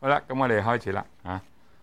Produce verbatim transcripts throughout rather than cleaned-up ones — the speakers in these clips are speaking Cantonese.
好啦，咁我哋開始啦嚇。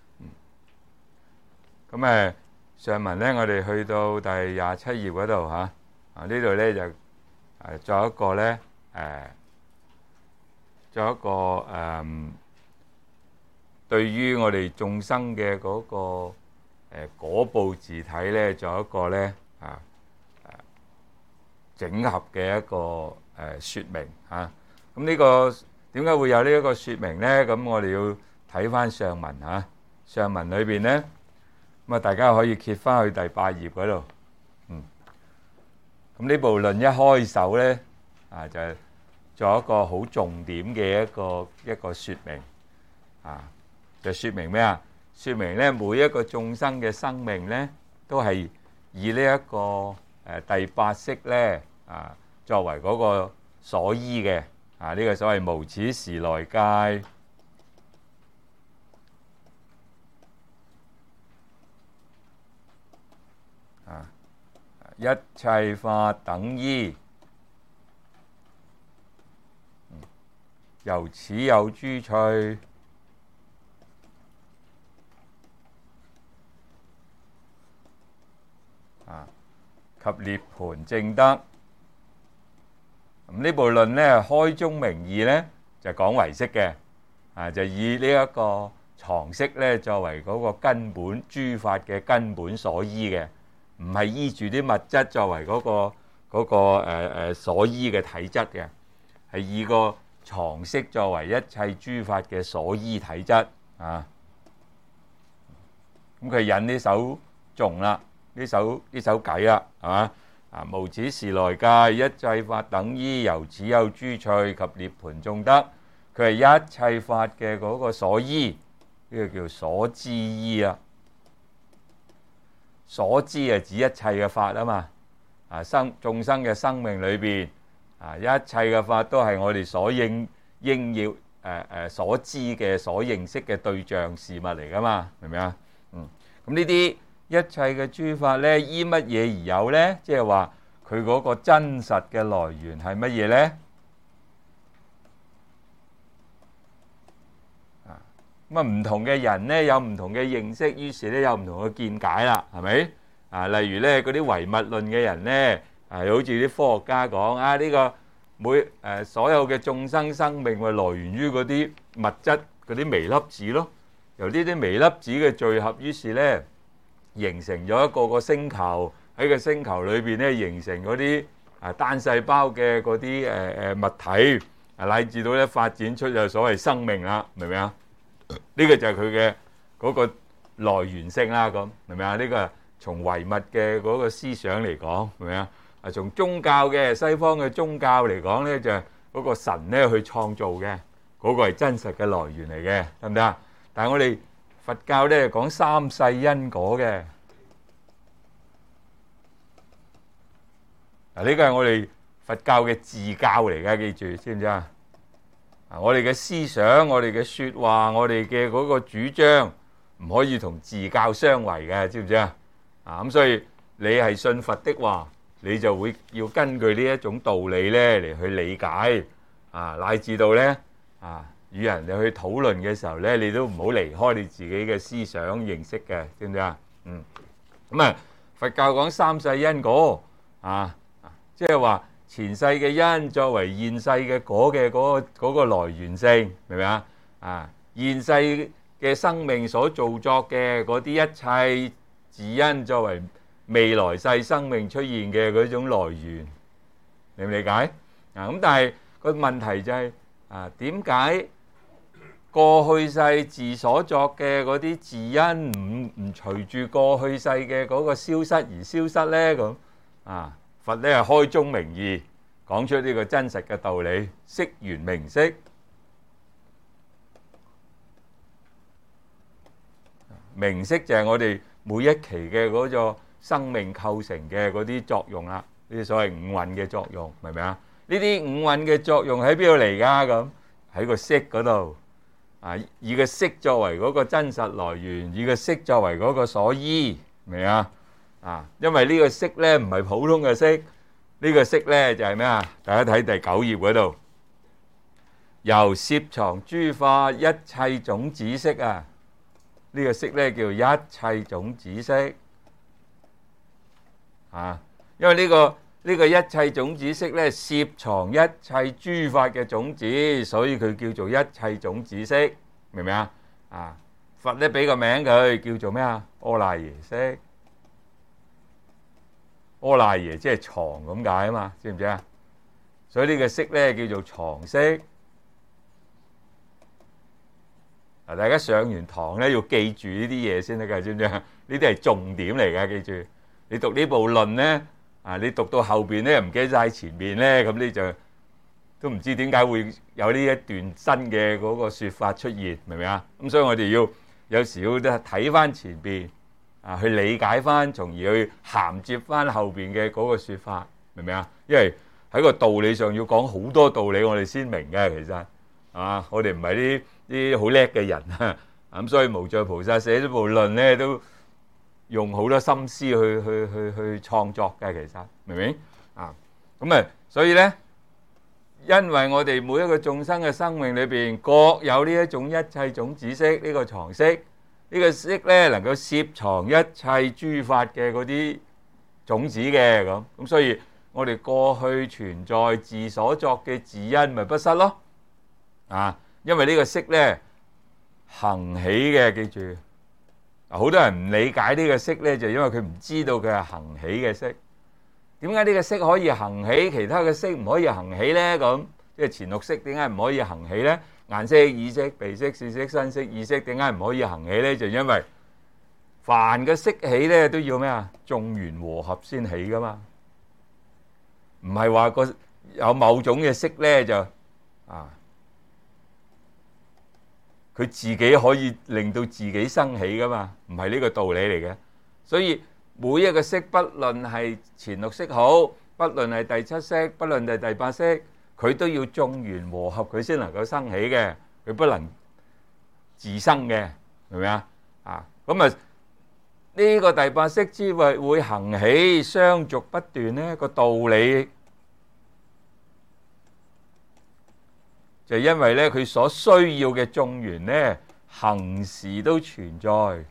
咁誒上文咧，我哋去到第廿七頁嗰度嚇，啊呢度咧就誒作一個咧誒，作一個誒，對於我哋眾生嘅嗰個誒果報自體咧，作一個咧啊誒整合嘅一個誒説明嚇。咁呢個點解會有呢一個説明咧？咁我哋要睇翻上文嚇，上文裏邊咧，咁啊大家可以揭翻去第八頁嗰度。嗯，咁呢部論一開首咧，啊就係做一個好重點嘅一個一個説明，啊就説明咩啊？説明咧每一個眾生嘅生命咧，都係以呢一個誒第八識咧啊作為嗰個所依嘅。啊！呢個所謂無始時來界，啊，一切法等依，由此有諸趣，啊，及涅槃證得。咁呢部論咧，開宗明義咧就講唯識嘅，啊就以呢一個常識咧作為嗰個根本諸法嘅根本所依嘅，唔係依住啲物質作為嗰個嗰個誒誒所依嘅體質嘅，係以個常識作為一切諸法嘅所依體質啊。咁佢引呢首頌啦，呢首呢首偈啦，係嘛？啊！無始時來界，一切法等依，由此有諸趣及涅槃證得。佢係一切法嘅嗰個所依，呢個叫所知依啊。所知係指一切嘅法啊嘛。啊，生眾生嘅生命裏邊啊，一切嘅法都係我哋所應應要誒誒所知嘅、所認識嘅對象事物嚟噶嘛，明唔明啊？嗯，咁呢啲一切嘅諸法咧，依乜嘢而有咧？即係話佢嗰個真實嘅來源係乜嘢咧？啊，咁啊唔同嘅人咧有唔同嘅認識，於是咧有唔同嘅見解啦，係咪？啊，例如咧嗰啲唯物論嘅人咧，啊，好似啲科學家講啊，呢個每誒所有嘅眾生生命係來源於嗰啲物質嗰啲微粒子咯，由呢啲微粒子嘅聚合，於是咧，形成咗一個個星球，喺個星球裏邊咧形成嗰啲啊單細胞嘅嗰啲誒誒物體，啊乃至到咧發展出就所謂生命啦，明唔明啊？呢個就係佢嘅嗰個來源性啦，咁明唔明啊？呢個係從唯物嘅嗰個思想嚟講，明唔明啊？啊，從宗教嘅西方嘅宗教嚟講咧，就係嗰個神咧去創造嘅，嗰個係真實嘅來源嚟嘅，得唔得啊？但係我哋佛教咧講三世因果嘅，嗱呢個係我哋佛教嘅自教嚟嘅，記住知唔知啊？啊，我哋嘅思想、我哋嘅説話、我哋嘅嗰個主張唔可以同自教相違嘅，知唔知啊？啊咁，所以你係信佛的話，你就會要根據呢一種道理咧嚟去理解啊，乃至到咧啊。與人哋去討論嘅時候咧，你都唔好離開你自己嘅思想認識嘅，知唔知啊？嗯，咁啊，佛教講三世因果啊，即係話前世嘅因作為現世嘅果嘅嗰個嗰個來源性，明唔明啊？啊，現世嘅生命所造作嘅嗰啲一切自因作為未來世生命出現嘅嗰種來源，理唔理解？啊，咁但係個問題就係啊，點解過去世自所作嘅嗰啲自因唔唔隨住過去世嘅嗰個消失而消失咧？咁啊，佛咧係開宗明義講出呢個真實嘅道理，識緣名色。名色就係我哋每一期嘅嗰個生命構成嘅嗰啲作用啦，呢啲所謂五蘊嘅作用，明唔明啊？呢啲五蘊嘅作用喺邊度嚟㗎？咁喺個色嗰度。啊！以個色作為嗰個真實來源，以個色作為嗰個所依，明啊？啊，因為呢個色咧唔係普通嘅色，呢個色咧就係咩啊？大家睇第九頁嗰度， 由攝藏諸法一切種子識啊，呢、這個識咧叫一切種子識啊，因為呢、這個呢、這個一切種子識咧攝藏一切諸法嘅種子，所以佢叫做一切種子識，明唔明啊？啊，佛咧俾個名佢叫做咩啊？阿賴耶識，阿賴耶即係藏咁解啊嘛，知唔知啊？所以呢個識咧叫做藏識。嗱，大家上完堂咧要記住呢啲嘢先得㗎，知唔知啊？呢啲係重點嚟㗎，記住。你讀呢部論咧，啊，你讀到後邊咧又唔記得晒前面咧，咁你就都唔知點解會有呢一段新嘅嗰個説法出現，明唔明啊？咁所以我哋要有時要睇翻前邊啊，去理解翻，從而去銜接翻後邊嘅嗰個説法，明唔明啊？因為喺個道理上要講好多道理，我哋先明嘅，其實啊，我哋唔係啲啲好叻嘅人啊，咁所以無著菩薩寫咗部論咧，都用好多心思去去去去創作嘅，其實明唔明啊？咁啊，所以咧，因為我哋每一個眾生嘅生命裏邊各有呢一種一切種子識，呢個藏識，呢個識咧能夠攝藏一切諸法嘅嗰啲種子嘅咁，咁所以我哋過去存在自所作嘅自因咪不失咯，啊！因為呢個識咧行起嘅，記住，好多人唔理解呢個識咧，就因為佢唔知道佢係行起嘅識。點解呢個識可以行起，其他嘅識唔可以行起咧？咁即係前六識點解唔可以行起咧？眼識、耳識、鼻識、舌識、身識、意識點解唔可以行起咧？就因為凡嘅識起咧都要咩啊？眾緣和合先起噶嘛，唔係話個有某種嘅識咧就啊。佢自己可以令到自己生起噶嘛，唔係呢個道理嚟嘅。所以每一個識，不論係前六識好，不論係第七識，不論係第八識，佢都要眾緣和合，佢先能夠生起嘅，佢不能自生嘅，明唔明啊？啊，咁啊呢個第八識之會會行起，相續不斷呢個道理。就因為咧，佢所需要嘅眾緣咧，恆時都存在，剎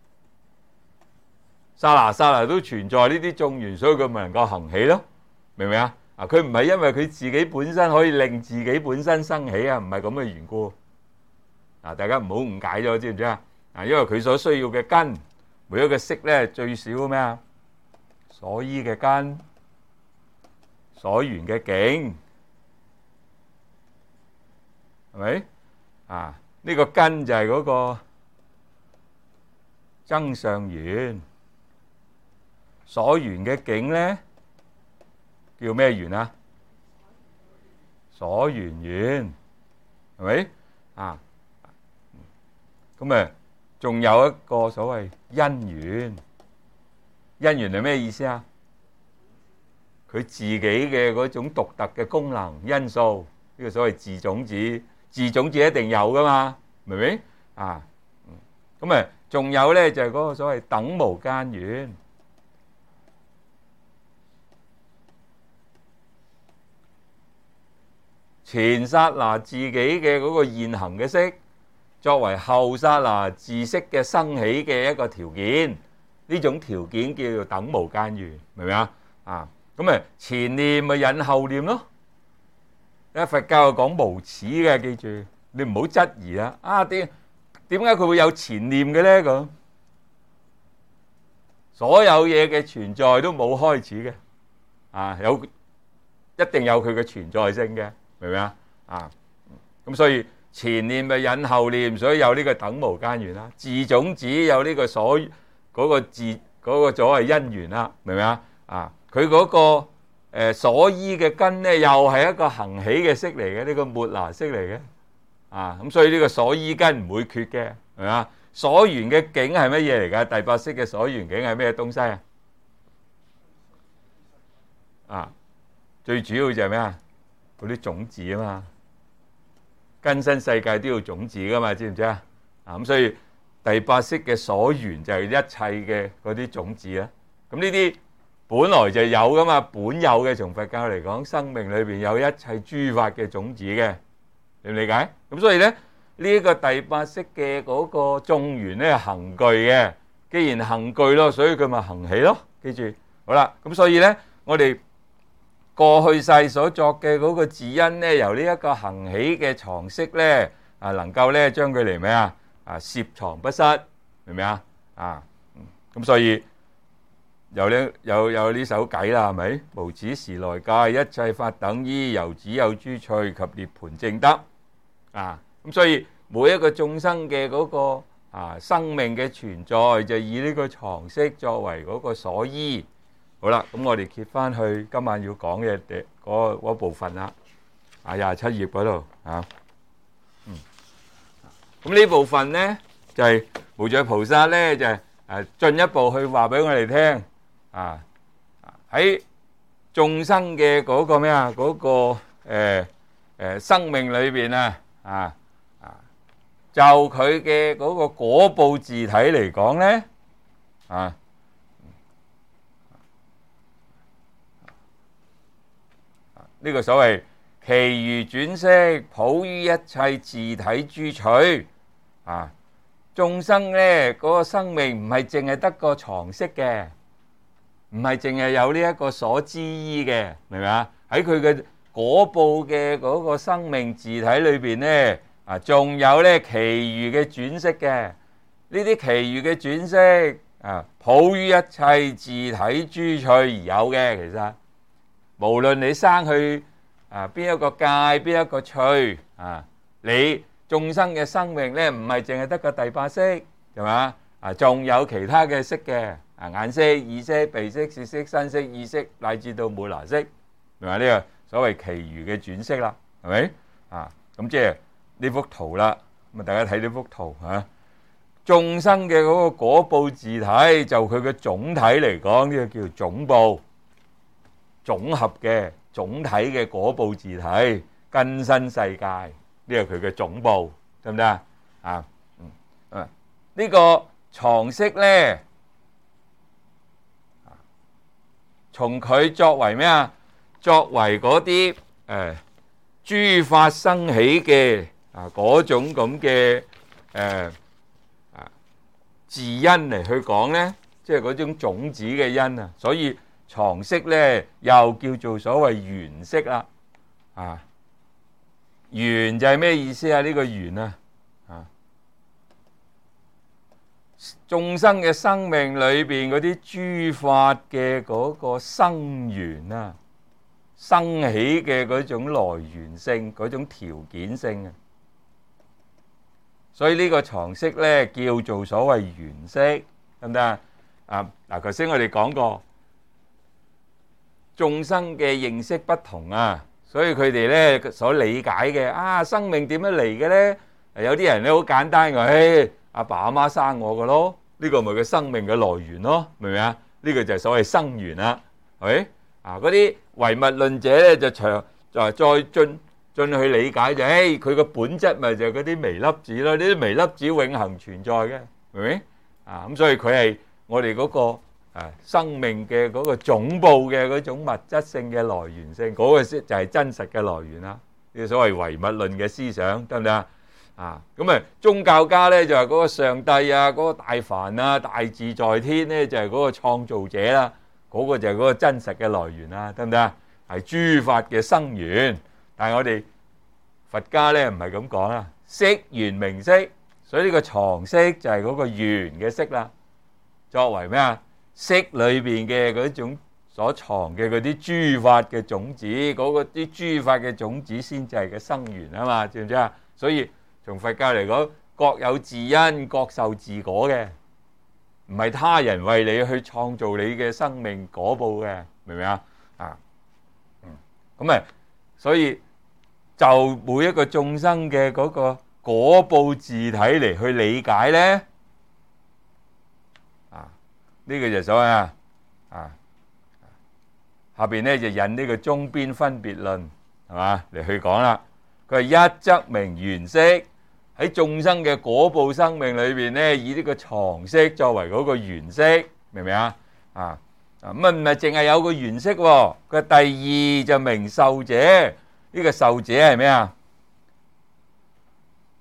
那剎那都存在呢啲眾緣，所以佢咪能夠行起咯，明唔明啊？啊，佢唔係因為佢自己本身可以令自己本身生起啊，唔係咁嘅緣故。啊，大家唔好誤解咗，知唔知啊？啊，因為佢所需要嘅根，每一個識咧最少咩啊？所依嘅根，所緣嘅境。係咪啊？呢個根就係嗰個增上緣，所緣嘅境咧叫咩緣啊？所緣緣，係咪啊？咁啊，仲有一個所謂因緣，因緣係咩意思啊？佢自己嘅嗰種獨特嘅功能因素，呢個所謂自種子。自種子一定有噶嘛，明唔明啊？咁啊，仲有咧就係嗰個所謂等無間緣，前剎那自己嘅嗰個現行嘅識，作為後剎那自識嘅生起嘅一個條件，呢種條件叫做等無間緣，明唔明啊？啊，咁啊，前念咪引後念咯。因為佛教講無始嘅，記住你唔好質疑啦。啊，點點解佢會有前念嘅咧？咁所有嘢嘅存在都冇開始嘅，啊，有一定有佢嘅存在性嘅，明唔明啊？啊，咁所以前念咪引後念，所以有呢個等無間緣啦。自種子有呢個所嗰、嗰個自嗰、嗰個所謂因緣啦，明唔明啊？啊，佢嗰、嗰個。誒所依嘅根咧，又係一個行起嘅識嚟嘅，呢個末那識嚟嘅，啊咁所以呢個所依根唔會缺嘅，係咪啊？所緣嘅境係乜嘢嚟㗎？第八識嘅所緣境係咩東西啊？啊，最主要就係咩啊？嗰啲種子啊嘛，根身世界都要種子㗎嘛，知唔知啊？啊咁所以第八識嘅所緣就係一切嘅嗰啲種子啦。咁呢啲本來就有噶嘛，本有嘅，從佛教嚟講，生命裏邊有一切諸法嘅種子嘅， 你理解？咁所以咧呢一個第八式嘅嗰個眾緣咧係恒具嘅，既然恒具咯，所以佢咪恒起咯。記住，好啦，咁所以咧我哋過去世所作嘅嗰個自因咧，由呢一個恒起嘅藏識咧啊，能夠咧將佢嚟咩啊啊攝藏不失，明唔明啊？啊，咁所以有呢有有呢首偈啦，係咪？無始時來界，一切法等依，由只有諸趣及涅槃正得啊！咁所以每一個眾生嘅嗰個啊生命嘅存在，就以呢個藏識作為嗰個所依。好啦，咁我哋揭翻去今晚要講嘅嗰嗰部分啦，啊廿七頁嗰度啊，嗯，咁呢部分咧就係無著菩薩咧就係誒進一步去話俾我哋聽啊，喺眾生嘅嗰個咩啊嗰個誒誒生命裏邊啊啊啊，就佢嘅嗰個果報自體嚟講咧啊。呢個所謂其餘轉識普於一切自體諸趣啊，眾生咧嗰個生命唔係淨係得個藏識嘅，唔係淨係有呢一個所知依嘅，明唔明啊？喺佢嘅果報嘅嗰個生命自體裏邊咧啊，仲有咧其餘嘅轉識嘅，呢啲其餘嘅轉識啊，普於一切自體諸趣而有嘅，其實。無論你生去啊邊一個界邊一個趣啊，你眾生嘅生命咧唔係淨係得個第八識，係嘛啊？仲有其他嘅識嘅啊，眼識、耳識、鼻識、舌識、身識、意識，乃至到末那識，明嘛？呢個所謂其餘嘅轉識啦，係咪啊？咁即係呢幅圖啦。咁啊，大家睇呢幅圖嚇，眾生嘅嗰個果報自體，就佢嘅總體嚟講，呢個叫做總報。總合嘅總體嘅果報自體根身世界，呢個佢嘅總報，得唔得啊？啊，嗯，呢個藏識咧，從佢作為咩啊？作為嗰啲誒諸法生起嘅啊嗰種咁嘅誒啊自因嚟去講咧，即係嗰種種子嘅因啊，所以。藏識咧又叫做所謂緣識啦，啊，緣就係咩意思啊？呢個緣啊，啊，眾生嘅生命裏邊嗰啲諸法嘅嗰個生緣啊，生起嘅嗰種來源性，嗰種條件性啊，所以呢個藏識咧叫做所謂緣識，得唔得啊？啊，嗱，頭先我哋講過。眾生嘅認識不同啊，所以佢哋咧所理解嘅啊，生命點樣嚟嘅咧？有啲人咧好簡單嘅，誒，阿爸阿媽生我嘅咯，呢個咪佢生命嘅來源咯，明唔明啊？呢個就係所謂生緣啦，係咪？啊，嗰啲唯物論者咧就長就係再進進去理解就，誒，佢個本質咪就係嗰啲微粒子咯，呢啲微粒子永恆存在嘅，明唔明？啊，咁所以佢係我哋嗰個。啊！生命嘅嗰個總報嘅嗰種物質性嘅來源性，嗰個先就係真實嘅來源啦。呢個所謂唯物論嘅思想，得唔得啊？啊，咁啊，宗教家咧就係嗰個上帝啊，嗰個大梵啊，大自在天咧就係嗰個創造者啦，嗰個就係嗰個真實嘅來源啦，得唔得啊？係諸法嘅生源，但係我哋佛家咧唔係咁講啊，識緣名色，所以呢個藏識就係嗰個緣嘅識啦，作為咩啊？識裏邊嘅嗰種所藏嘅嗰啲諸法嘅種子，嗰個啲諸法嘅種子先至係嘅生緣啊嘛，知唔知啊？所以從佛教嚟講，各有自因，各受自果嘅，唔係他人為你去創造你嘅生命果報嘅，明唔明啊？啊，嗯，咁啊，所以就每一個眾生嘅嗰個果報自體嚟去理解咧。呢個就所謂啊，啊下邊咧就引呢個中邊分別論係嘛嚟去講啦。佢係一則名緣識，喺眾生嘅果報生命裏邊咧，以呢個藏識作為嗰個緣識，明唔明啊？啊咁啊唔係淨係有個緣識喎。佢第二就名受者，呢個受者係咩啊？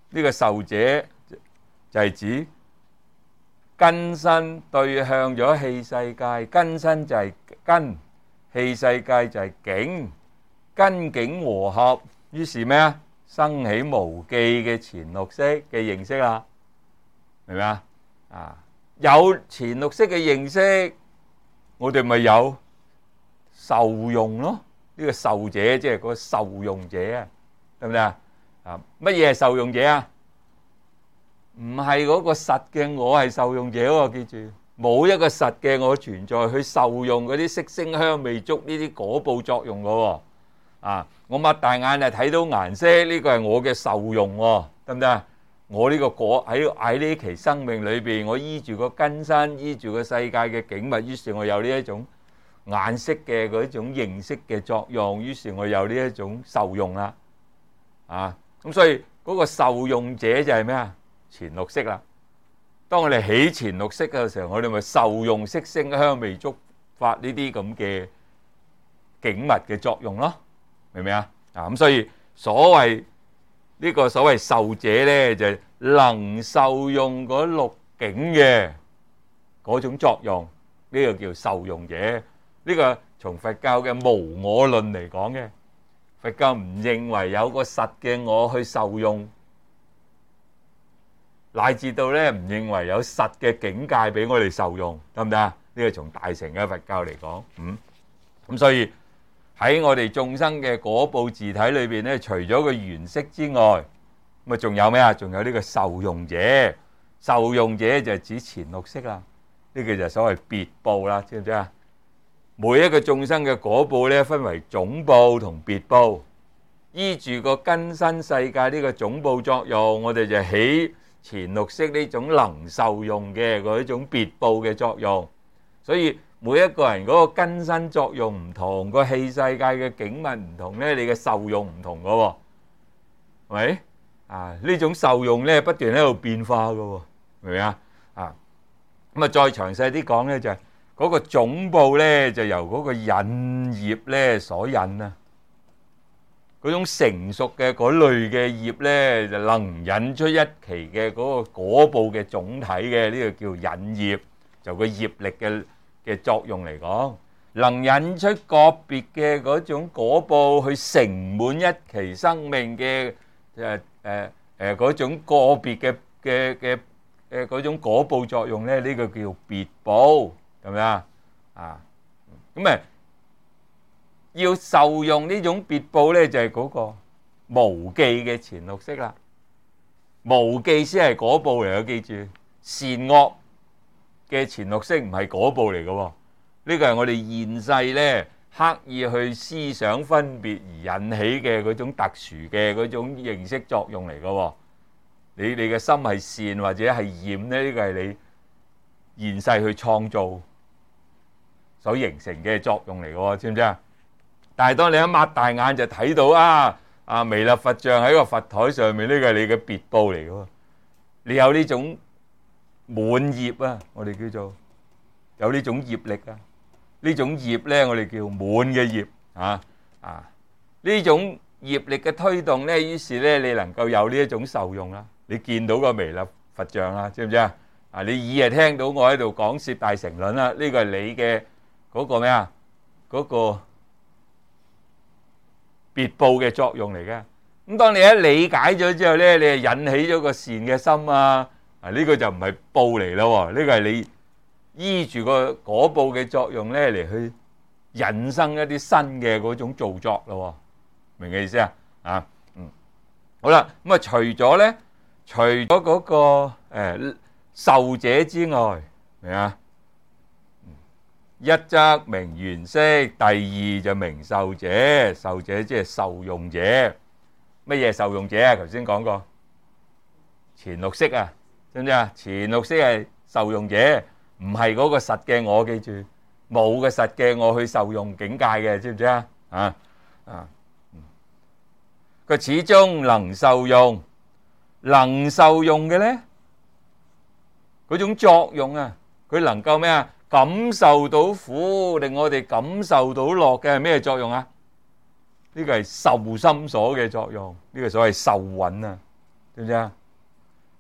呢個受者就係指根身對向咗器世界，根身就係根，器世界就係境，根境和合，於是咩啊？生起無記嘅前六識嘅認識啦，明唔明啊？啊，有前六識嘅認識，我哋咪有受用咯。呢個受者即係嗰個受用者啊，得唔得啊？啊，乜嘢係受用者啊？唔係嗰個實嘅我係受用者喎，記住，冇一個實嘅我存在去受用嗰啲色聲香味觸呢啲果報作用嘅喎。啊，我擘大眼就睇到顏色，呢個係我嘅受用喎，得唔得啊？我呢個果喺喺呢期生命裏邊，我依住個根身，依住個世界嘅景物，於是我有呢一種眼識嘅嗰種認識嘅作用，於是我有呢一種受用啦。啊，咁所以嗰個受用者就係咩啊？前六識啦。當我哋起前六識嘅時候，我哋咪受用色聲香味觸法呢啲咁嘅景物嘅作用咯，明唔明啊？啊，咁所以所謂呢個所謂受者咧，就係能受用嗰六境嘅嗰種作用，呢個叫受用者。呢個從佛教嘅無我論嚟講嘅，佛教唔認為有個實嘅我去受用，乃至到咧唔認為有實嘅境界俾我哋受用，得唔得啊？呢個從大乘嘅佛教嚟講，嗯，咁所以喺我哋眾生嘅果報自體裏邊咧，除咗個緣識之外，咁啊仲有咩啊？仲有呢個受用者，受用者就係指前六識啦，呢個就係所謂別報啦，知唔知啊？每一個眾生嘅果報咧，分為總報同別報，依住個根身世界呢個總報作用，我哋就起前六識呢種能受用嘅嗰一種別報嘅作用。所以每一個人嗰個根身作用唔同，個器世界嘅景物唔同咧，你嘅受用唔同噶喎，係咪？啊，呢種受用咧不斷喺度變化噶喎，明唔明啊？啊，咁啊再詳細啲講咧就係。嗰個總報咧就由嗰個引業咧所引啊，嗰種成熟嘅嗰類嘅業咧就能引出一期嘅嗰個果報嘅總體嘅，呢個叫引業，就個業力嘅嘅作用嚟講，能引出個別嘅嗰種果報去成滿一期生命嘅誒誒誒嗰種個別嘅嘅嘅誒嗰種果報作用咧，呢個叫別報。係咪啊？啊，咁誒要受用呢種別報咧，就係嗰個無記嘅前六識啦。無記先係果報嚟嘅，記住善惡嘅前六識唔係果報嚟嘅喎。呢個係我哋現世咧刻意去思想分別而引起嘅嗰種特殊嘅嗰種認識作用嚟嘅喎。你你嘅心係善或者係厭咧，呢個係你現世去創造所形成嘅作用嚟嘅，知唔知啊？但係當你一擘大眼就睇到啊啊彌勒佛像喺個佛台上面，呢個係你嘅別報嚟嘅。你有呢種滿業啊，我哋叫做有呢種業力啊。呢種業咧，我哋叫滿嘅業啊啊。呢種業力嘅推動咧，於是咧你能夠有呢一種受用啦。你見到個彌勒佛像啦，知唔知啊？啊，你耳係聽到我喺度講攝大乘論啦，呢個係你嘅。嗰個咩啊？嗰個別報嘅作用嚟嘅。咁當你一理解咗之後咧，你係引起咗個善嘅心啊！啊，呢個就唔係報嚟咯，呢個係你依住個果報嘅作用咧嚟去引生一啲新嘅嗰種造作咯。明嘅意思啊？啊，嗯，好啦，咁啊，除咗咧，除咗嗰個誒受者之外，明啊？一則名緣識，第二就名受者。受者即係受用者。乜嘢受用者啊？頭先講過前六識啊，知唔知啊？前六識係受用者，唔係嗰個實嘅我，記住冇個實嘅我去受用境界嘅，知唔知啊？啊啊，佢始終能受用，能受用嘅咧，嗰種作用啊，佢能夠咩啊？感受到苦，令我哋感受到樂嘅係咩作用啊？呢個係受心所嘅作用，呢個所謂受蘊啊，知唔知啊？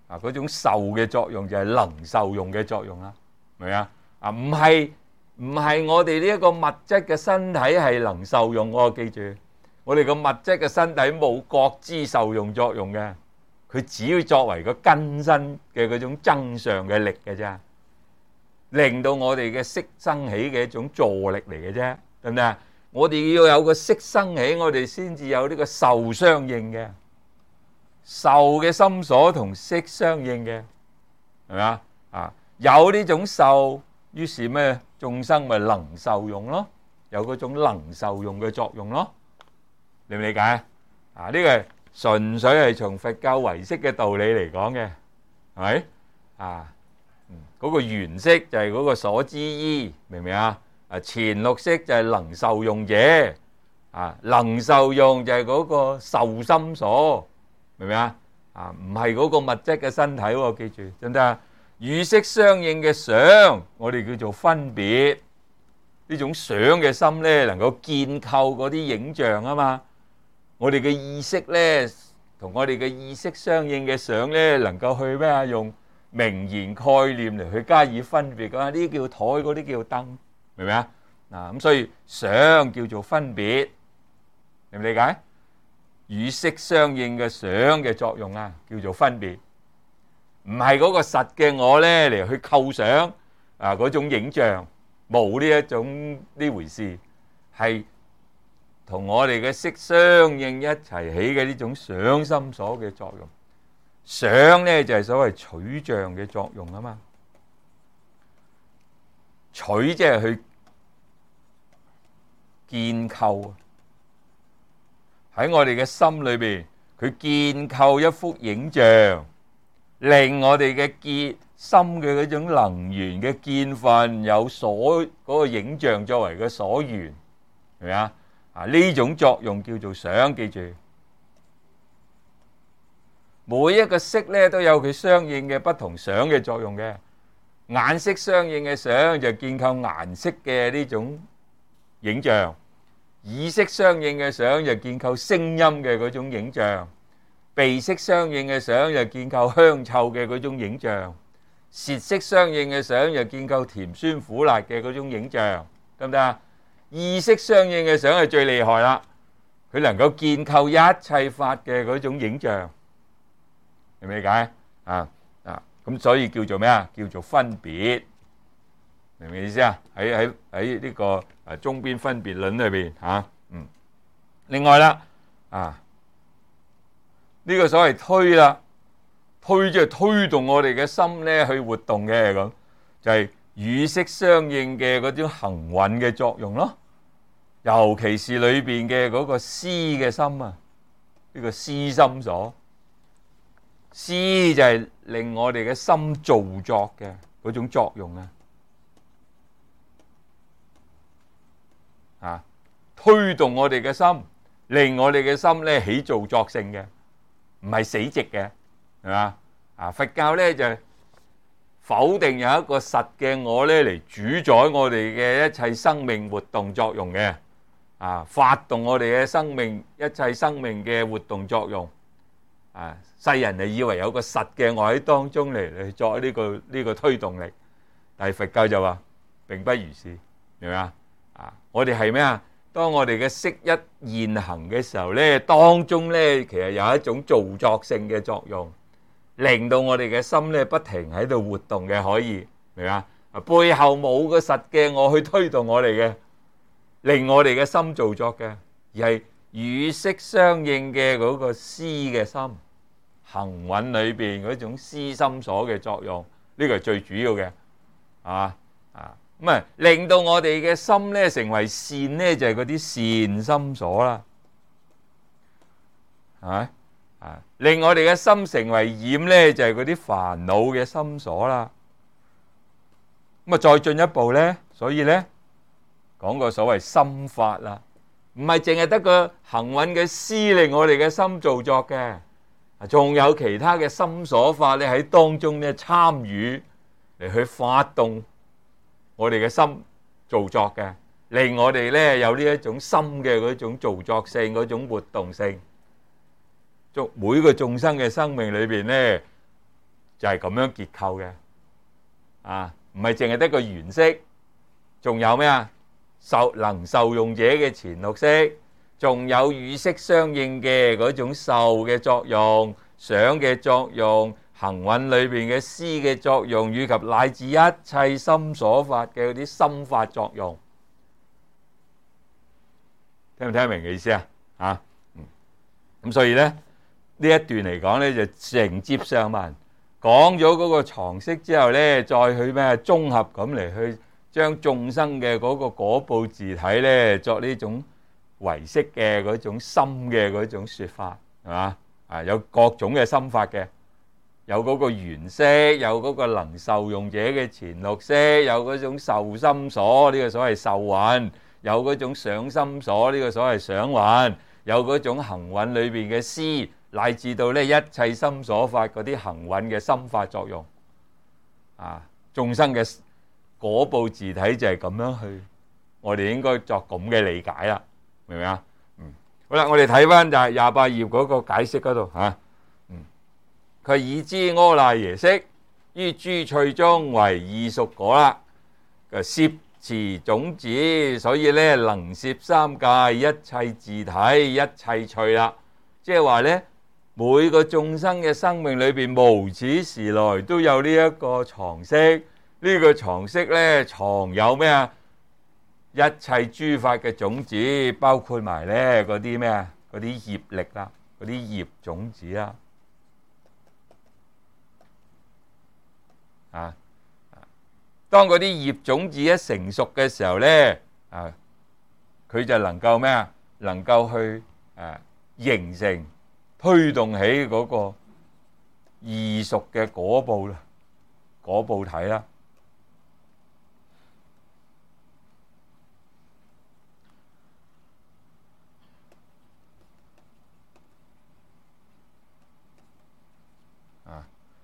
啊，嗰種受嘅作用就係能受用嘅作用啦，明唔明啊？啊，唔係唔係我哋呢一個物質嘅身體係能受用喎，記住，我哋個物質嘅身體冇覺知受用作用嘅，佢只要作為個根身嘅嗰種增上嘅力嘅啫，令到我哋嘅色生起嘅一種助力嚟嘅啫，對唔對啊？我哋要有個色生起，我哋先至有呢個受相應嘅。受嘅心所同色相應嘅，係咪啊？啊，有呢種受，於是咩眾生咪能受用咯，有嗰種能受用嘅作用咯，理唔理解啊？啊，呢個係純粹係從佛教唯識嘅道理嚟講嘅，係咪啊？嗰個緣識就係嗰個所知依，明唔明啊？啊，前六識就係能受用者，啊，能受用就係嗰個受心所。明唔明啊？啊，唔係嗰個物質嘅身體喎，記住，得唔得啊？與色相應嘅想，我哋叫做分別。呢種想嘅心咧，能夠建構嗰啲影像啊嘛。我哋嘅意識咧，同我哋嘅意識相應嘅想咧，能夠去咩啊？用名言概念嚟去加以分別㗎。呢啲叫台，嗰啲叫燈，明唔明啊？嗱，咁所以想叫做分別，明唔理解？與色相應嘅想嘅作用啊，叫做分別，唔係嗰個實嘅我咧嚟去構想啊嗰種影像，冇呢一種呢回事，係同我哋嘅色相應一齊起嘅呢種想心所嘅作用。想咧就係所謂取像嘅作用啊嘛，取即係去建構。喺我哋嘅心裏邊，佢建構一幅影像，令我哋嘅結心嘅嗰種能源嘅見分有所嗰個影像作為嘅所緣，係咪啊？啊，呢種作用叫做想，記住，每一個色咧都有佢相應嘅不同想嘅作用嘅。眼色相應嘅想就建構顏色嘅呢種影像。耳色相應嘅想就建構聲音嘅嗰種影像，鼻色相應嘅想就建構香臭嘅嗰種影像，舌色相應嘅想就建構甜酸苦辣嘅嗰種影像，得唔得啊？意識相應嘅想係最厲害啦，佢能夠建構一切法嘅嗰種影像，明唔明理解啊？啊，咁所以叫做咩啊？叫做分別。明唔明意思啊？喺喺喺呢個誒中邊分別論裏邊嚇，嗯。另外啦，啊呢個所謂推啦，推即係推動我哋嘅心咧去活動嘅咁，就係與色相應嘅嗰種行運嘅作用咯。尤其是裏邊嘅嗰個思嘅心啊，呢個思心所，思就係令我哋嘅心造作嘅嗰種作用啊。啊！推動我哋嘅心，令我哋嘅心咧起造作性嘅，唔係死寂嘅，係嘛？啊！佛教咧就否定有一個實嘅我咧嚟主宰我哋嘅一切生命活動作用嘅，啊！發動我哋嘅生命一切生命嘅活動作用，啊！世人就以為有個實嘅我喺當中嚟嚟作呢個呢個推動力，但係佛教就話並不如是，明唔明啊？啊！我哋係咩啊？當我哋嘅色一現行嘅時候咧，當中咧其實有一種造作性嘅作用，令到我哋嘅心咧不停喺度活動嘅，可以明啊？背後冇個實嘅我去推動我哋嘅，令我哋嘅心造作嘅，而係與色相應嘅嗰個思嘅心行蘊裏邊嗰種思心所嘅作用，呢個係最主要嘅，係嘛？啊！咁啊，令到我哋嘅心咧成為善咧，就係嗰啲善心所啦，係咪啊？令我哋嘅心成為染咧，就係嗰啲煩惱嘅心所啦。咁啊，再進一步咧，所以咧講個所謂心法啦，唔係淨係得個行蘊嘅思令我哋嘅心造作嘅，啊，仲有其他嘅心所法咧喺當中咧參與嚟去發動我哋嘅心造作嘅，令我哋咧有呢一種心嘅嗰種造作性、嗰種活動性。每個眾生嘅生命裏邊咧， 就係咁樣結構嘅，啊，唔係淨係得個原色，仲有咩啊？受能受用者嘅前六識，仲有與色相應嘅嗰種受嘅作用、想嘅作用、行蘊裏邊嘅思嘅作用，以及乃至一切心所法嘅嗰啲心法作用，聽唔聽得明嘅意思啊？啊，咁所以咧呢一段嚟講咧就承接上文，講咗嗰個常識之後咧，再去咩綜合咁嚟去將眾生嘅嗰個果報自體咧作呢種唯識嘅嗰種心嘅嗰種說法，係嘛？啊，有各種嘅心法嘅。有嗰個原色，有嗰個能受用者嘅前六識，有嗰種受心所，呢個所謂受蘊，有嗰種想心所，呢個所謂想蘊，有嗰種行蘊裏邊嘅思，乃至到呢一切心所法嗰啲行蘊嘅心法作用。啊，眾生嘅果報自體就係咁樣去，我哋應該作咁嘅理解啦，明唔明啊？嗯，好啦，我哋睇翻就係廿八頁嗰個解釋嗰度嚇。佢已知阿賴耶識於諸趣中為異熟果啦，攝持種子，所以咧能攝三界一切自體一切趣啦。即係話咧，每個眾生嘅生命裏邊無始時來都有呢一個常識，呢、這個常識咧藏有咩啊？一切諸法嘅種子，包括埋咧嗰啲咩啊？嗰啲業力啦，嗰啲業種子啦。啊！當嗰啲業種子一成熟嘅時候咧，啊，佢就能夠咩啊？能夠去誒形成、推動起嗰個異熟嘅果報啦，果報體啦。啊！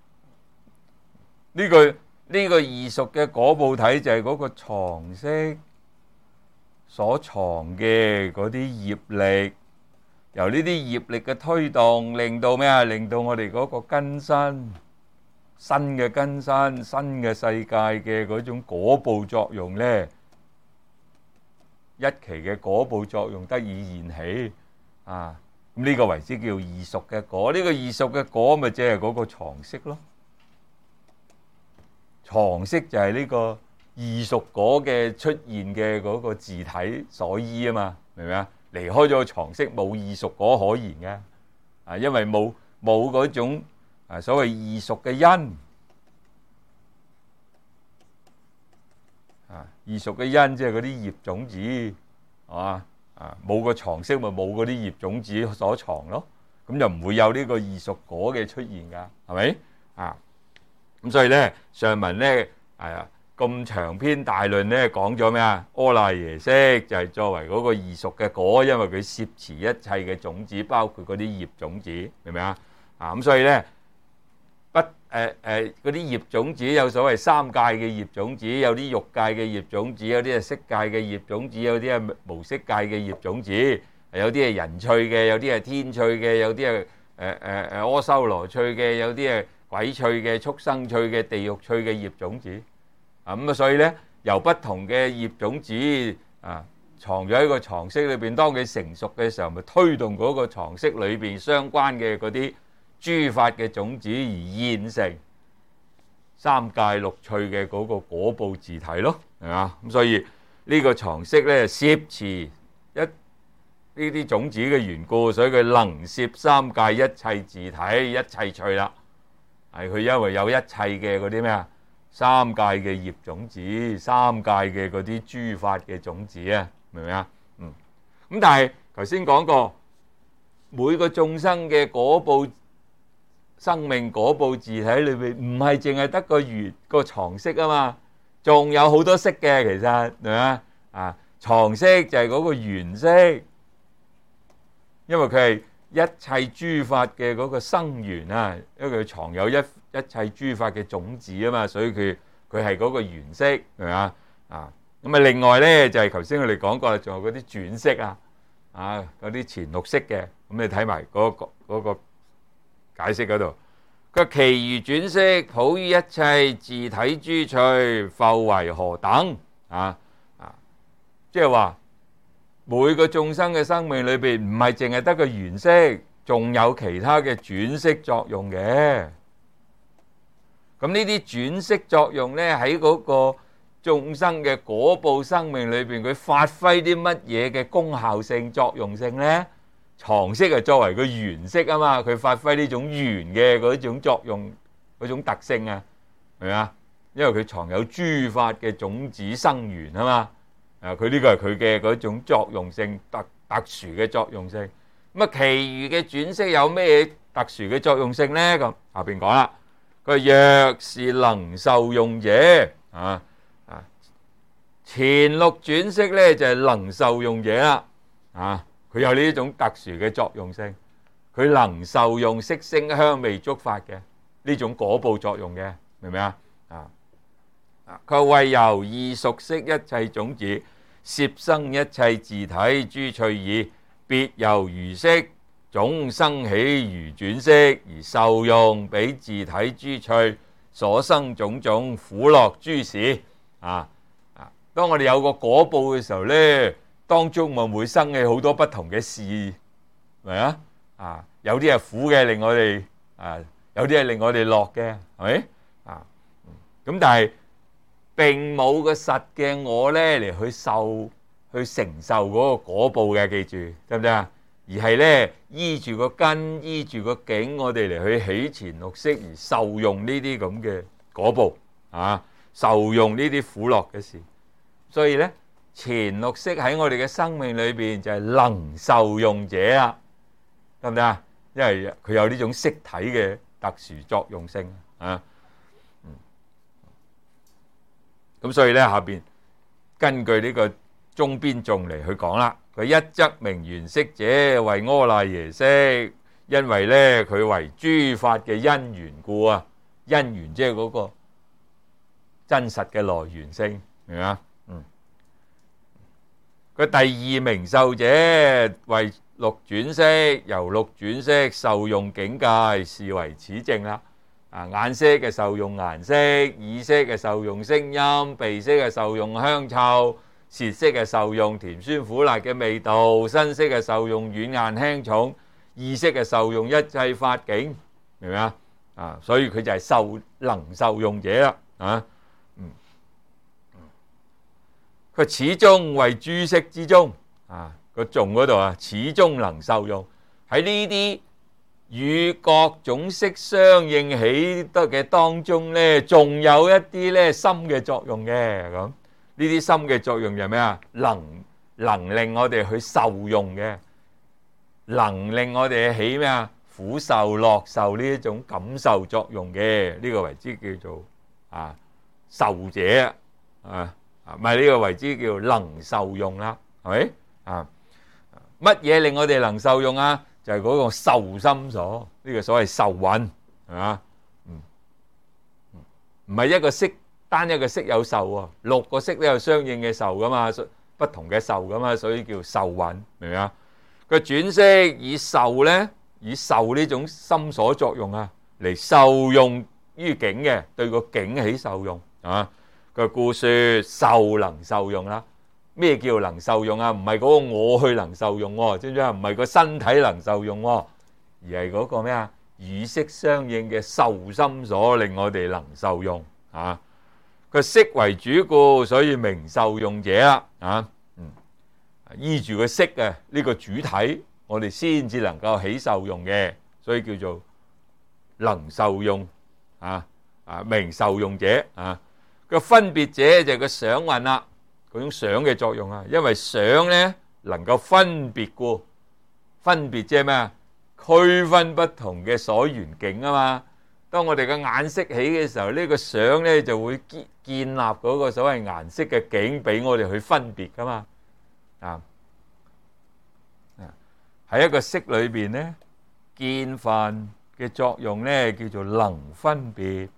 呢個呢個異熟嘅果報體就係嗰個常識所藏嘅嗰啲業力，由呢啲業力嘅推動，令到咩啊？令到我哋嗰個根身、新嘅根身、新嘅世界嘅嗰種果報作用咧，一期嘅果報作用得以現起啊！咁呢個為之叫異熟嘅果，呢個異熟嘅果咪即係嗰個常識咯。常識就係呢個異熟果嘅出現嘅嗰個自體所依啊嘛，明唔明啊？離開咗個常識，冇異熟果可言嘅，啊，因為冇冇嗰種啊所謂異熟嘅因，啊，異熟嘅因即係嗰啲業種子，係嘛？啊，冇個常識咪冇嗰啲業種子所藏咯，咁就唔會有呢個異熟果嘅出現噶，係咪？啊？咁所以咧，上文咧，係啊，咁長篇大論咧，講咗咩啊？阿賴耶識就係作為嗰個異熟嘅果，因為佢攝持一切嘅種子，包括嗰啲業種子，明唔明啊？啊，咁所以咧，不誒誒嗰啲業種子有所謂三界嘅業種子，有啲欲界嘅業種子，有啲係色界嘅業種子，有啲係無色界嘅業種子，有啲係人趣嘅，有啲係天趣嘅，有啲係誒誒誒阿修羅趣嘅，有啲係鬼趣嘅、畜生趣嘅、地獄趣嘅業種子，啊咁啊，所以咧由不同嘅業種子啊藏咗喺個常識裏邊，當佢成熟嘅時候，咪推動嗰個常識裏邊相關嘅嗰啲諸法嘅種子而現成三界六趣嘅嗰個果報自體咯，係嘛？咁所以呢個常識咧攝持一呢啲種子嘅緣故，所以佢能攝三界一切自體一切趣啦。係佢因為有一切嘅嗰啲咩啊，三界嘅業種子，三界嘅嗰啲諸法嘅種子啊，明唔明啊？嗯，咁但係頭先講過，每個眾生嘅果報生命果報自體裏邊，唔係淨係得個緣個常識啊嘛，仲有好多識嘅，其實係咪啊？啊，常識就係嗰個緣識，因為佢係一切諸法嘅嗰個生緣啊，因為佢藏有一一切諸法嘅種子啊嘛，所以佢佢係嗰個緣識，係咪啊？啊，咁啊，另外咧就係頭先我哋講過，仲有嗰啲轉識啊，啊嗰啲前六識嘅，咁你睇埋嗰個嗰個解釋嗰度， 佢其餘轉識，普於一切自體諸趣，復為何等？啊啊，即係話每個眾生嘅生命裏邊，唔係淨係得個緣識，仲有其他嘅轉識作用嘅。咁呢啲轉識作用呢，喺嗰個眾生嘅果報生命裏邊，佢發揮啲乜嘢嘅功效性、作用性呢？藏識係作為個緣識啊嘛，佢發揮呢種緣嘅嗰種作用、嗰種特性啊，係咪啊？因為佢藏有諸法嘅種子生緣啊嘛，啊，佢呢個係佢嘅嗰種作用性、特特殊嘅作用性。咁啊，其餘嘅轉識有咩特殊嘅作用性呢？咁下邊講啦，佢若是能受用者啊啊，前六轉識咧就係能受用者啦，啊。佢有呢種特殊嘅作用性，佢能受用色聲香味觸法嘅呢種果報作用嘅，明唔明啊？啊啊！佢為由意熟悉一切種子，攝生一切自體諸趣耳，別由餘識總生起餘轉識而受用彼自體諸趣所生種種苦樂諸事啊啊！當我哋有個果報嘅時候咧，當中咪會生起好多不同嘅事，係咪啊？啊，有啲係苦嘅，令我哋啊；有啲係令我哋樂嘅，係咪啊？咁但係並冇個實嘅我咧嚟去受、去承受嗰個果報嘅，記住得唔得啊？而係咧依住個根、依住個境，我哋嚟去起前六識而受用呢啲咁嘅果報啊，受用呢啲苦樂嘅事，所以咧。前六識喺我哋嘅生命裏邊就係能受用者啦，得唔得啊？因為佢有呢種識體嘅特殊作用性啊。咁所以咧下邊根據呢個中邊頌嚟去講啦，佢一則名緣識者為阿賴耶識，因為咧佢為諸法嘅因緣故啊，因緣即係嗰個真實嘅來源性，明唔明啊？佢第二名受者為六轉識，由六轉識受用境界，是為此證啦。啊，眼識嘅受用顏色，耳識嘅受用聲音，鼻識嘅受用香臭，舌識嘅受用甜酸苦辣嘅味道，身識嘅受用軟硬輕重，意識嘅受用一切法境，明唔明啊？啊，所以佢就係受能受用者啦。啊。佢始終為諸識之中啊，個頌嗰度啊，始終能受用喺呢啲與各種識相應起得嘅當中咧，仲有一啲咧心嘅作用嘅。咁呢啲心嘅作用係咩啊？能能令我哋去受用嘅，能令我哋起咩啊？苦受樂受呢一種感受作用嘅，呢、這個為之叫做啊受者啊。啊，唔係呢個為之叫能受用啦，係咪啊？乜嘢令我哋能受用啊？就係、是、嗰個受心所，呢、這個所謂受蘊，係嘛？嗯，唔係一個識單一個識有受喎，六個識都有相應嘅受噶嘛，不同嘅受噶嘛，所以叫受蘊，明唔明啊？個轉識以受咧，以受呢種心所作用啊，嚟受用於境嘅，對個境起受用啊。佢故說受能受用啦，咩叫能受用啊？唔係嗰個我去能受用喎，知唔知啊？唔係個身體能受用喎，而係嗰個咩啊？與識相應嘅受心所令我哋能受用啊。佢識為主故，所以名受用者啦啊。嗯，依住個識啊，呢個主體，我哋先至能夠起受用嘅，所以叫做能受用啊啊，名受用者啊。個分別者就係個想蘊啦，嗰種想嘅作用啊，因為想咧能夠分別故，分別即係咩啊？區分不同嘅所緣境啊嘛。當我哋嘅眼識起嘅時候，呢個想咧就會建建立嗰個所謂顏色嘅境俾我哋去分別噶嘛。啊，喺一個識裏邊咧，見分嘅作用咧叫做能分別。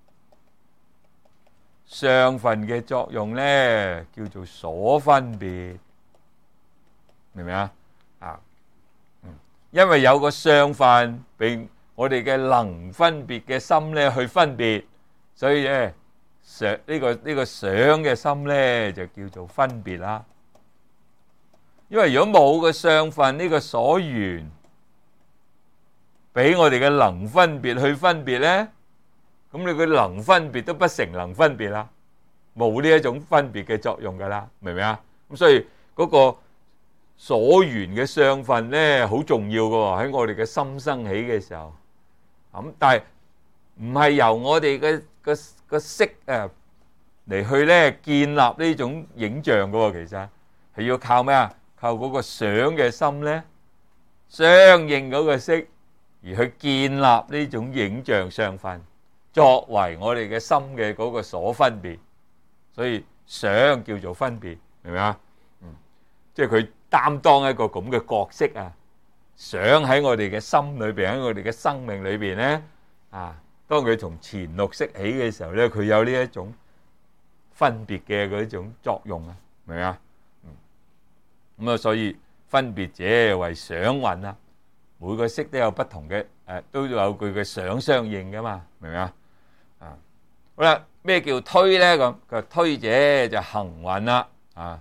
相分嘅作用咧叫做所分別，明唔明啊？啊，嗯，因為有個相分，並我哋嘅能分別嘅心咧去分別，所以咧想呢個呢個想嘅心咧就叫做分別啦。因為如果冇個相分呢個所緣，俾我哋嘅能分別去分別咧，咁你個能分別都不成能分別啦，冇呢一種分別嘅作用噶啦，明唔明啊？咁所以嗰個所緣嘅相分咧好重要噶喎，喺我哋嘅心生起嘅時候，咁但係唔係由我哋嘅個個色啊嚟去咧建立呢種影像噶喎，其實係要靠咩啊？靠嗰個想嘅心咧，相應嗰個色而去建立呢種影像相分，作為我哋嘅心嘅嗰個所分別，所以想叫做分別，明唔明啊？嗯，即係佢擔當一個咁嘅角色啊！想喺我哋嘅心裏邊，喺我哋嘅生命裏邊咧，啊，當佢從前六識起嘅時候咧，佢有呢一種分別嘅嗰種作用啊，明唔明啊？咁啊，所以分別者為想蘊啊，每個識都有不同嘅，誒，都有佢嘅想相應噶嘛，明唔明啊？啊，好啦，咩叫推咧？咁佢話推者就行蘊啦，啊，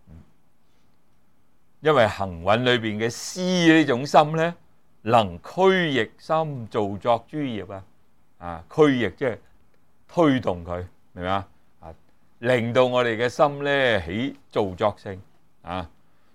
因為行蘊裏邊嘅思呢種心咧，能驅逆心造作諸業啊，啊，驅逆即係推動佢，明唔明啊？啊，令到我哋嘅心咧起造作性啊。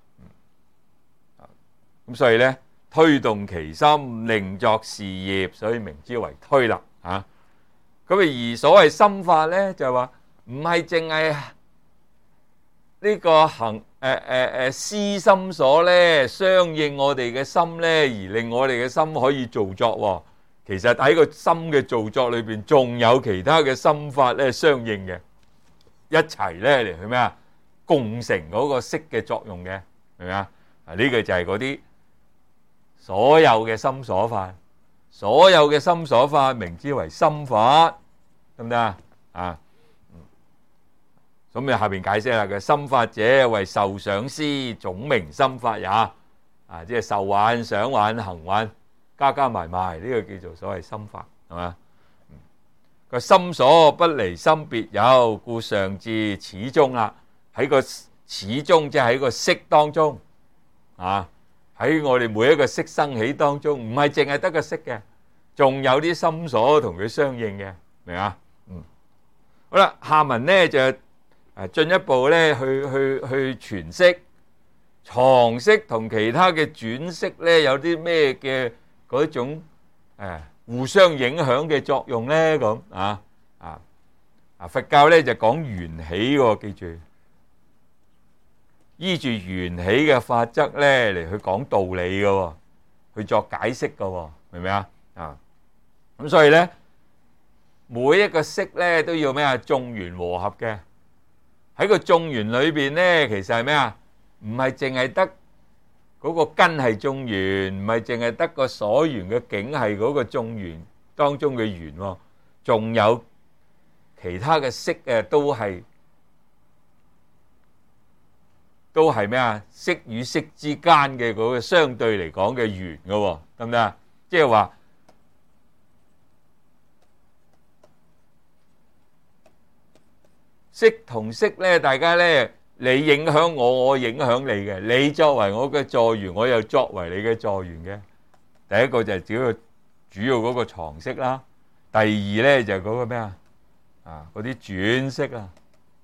咁所以咧，推動其心，令作事業，所以名之為推啦。嚇，咁而所謂心法咧，就係話唔係淨係呢個行誒誒誒思心所咧，相應我哋嘅心咧，而令我哋嘅心可以造作喎。其實喺個心嘅造作裏邊，仲有其他嘅心法咧相應嘅，一齊咧嚟去咩啊？共成嗰個識嘅作用嘅，明唔明啊？啊，呢個就係嗰啲。所有嘅心所法，所有嘅心所法，名之為心法，得唔得啊？啊，咁你下邊解釋啦，嘅心法者為受想思，總名心法也。啊，即係受蘊、想蘊、行蘊，加加埋埋呢個叫做所謂心法，係嘛？個心所不離心別有，故上至始終啦。喺個始終，即係喺個識當中，啊。喺我哋每一個識生起當中，唔係淨係得個識嘅，仲有啲心所同佢相應嘅，明啊？嗯，好啦，下文咧就誒進一步咧去去去詮釋藏識同其他嘅轉識咧有啲咩嘅嗰種誒互相影響嘅作用咧？咁啊啊啊！佛教咧就講緣起喎，記住。依住緣起嘅法則咧嚟去講道理嘅，去作解釋嘅，明唔明啊？啊，咁所以咧，每一個識咧都要咩啊？眾緣和合嘅。喺個眾緣裏邊咧，其實係咩啊？唔係淨係得嗰個根係眾緣，唔係淨係得個所緣嘅境係嗰個眾緣當中嘅緣，仲有其他嘅識嘅都係。都係咩啊？識與識之間嘅嗰個相對嚟講嘅緣嘅，得唔得啊？即係話識同識咧，大家咧，你影響我，我影響你嘅。你作為我嘅助緣，我又作為你嘅助緣嘅。第一個就係主要主要嗰個藏識啦。第二咧就係嗰個咩啊？啊，嗰啲轉識啊。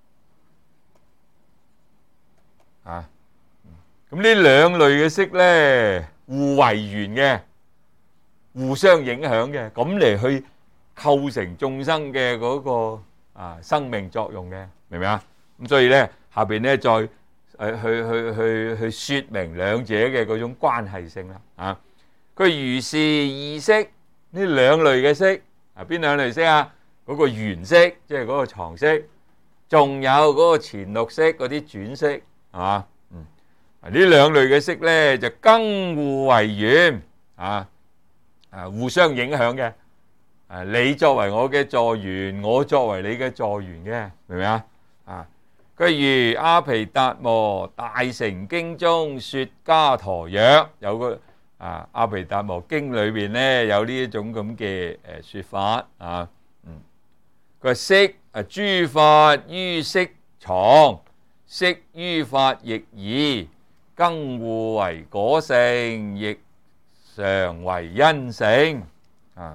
啊，咁呢兩類嘅識咧，互為緣嘅，互相影響嘅，咁嚟去構成眾生嘅嗰個啊生命作用嘅，明唔明啊？咁所以咧，下邊咧再誒去去去去說明兩者嘅嗰種關係性啦。啊，佢如是二識，呢兩類嘅識啊，邊兩類識啊？嗰個緣識，即係嗰個藏識，仲有嗰個前六識嗰啲轉識。係嘛？嗯，呢兩類嘅識咧就更互為緣啊，啊互相影響嘅。啊，你作為我嘅助緣，我作為你嘅助緣嘅，明唔明啊？啊，佢如阿毗達摩大乘經中說伽陀曰，有個啊，阿毗達摩經裏邊咧有呢一種咁嘅誒説法啊。嗯，佢話色啊，諸法於色藏，色於法亦爾，更互為果性，亦常為因性啊。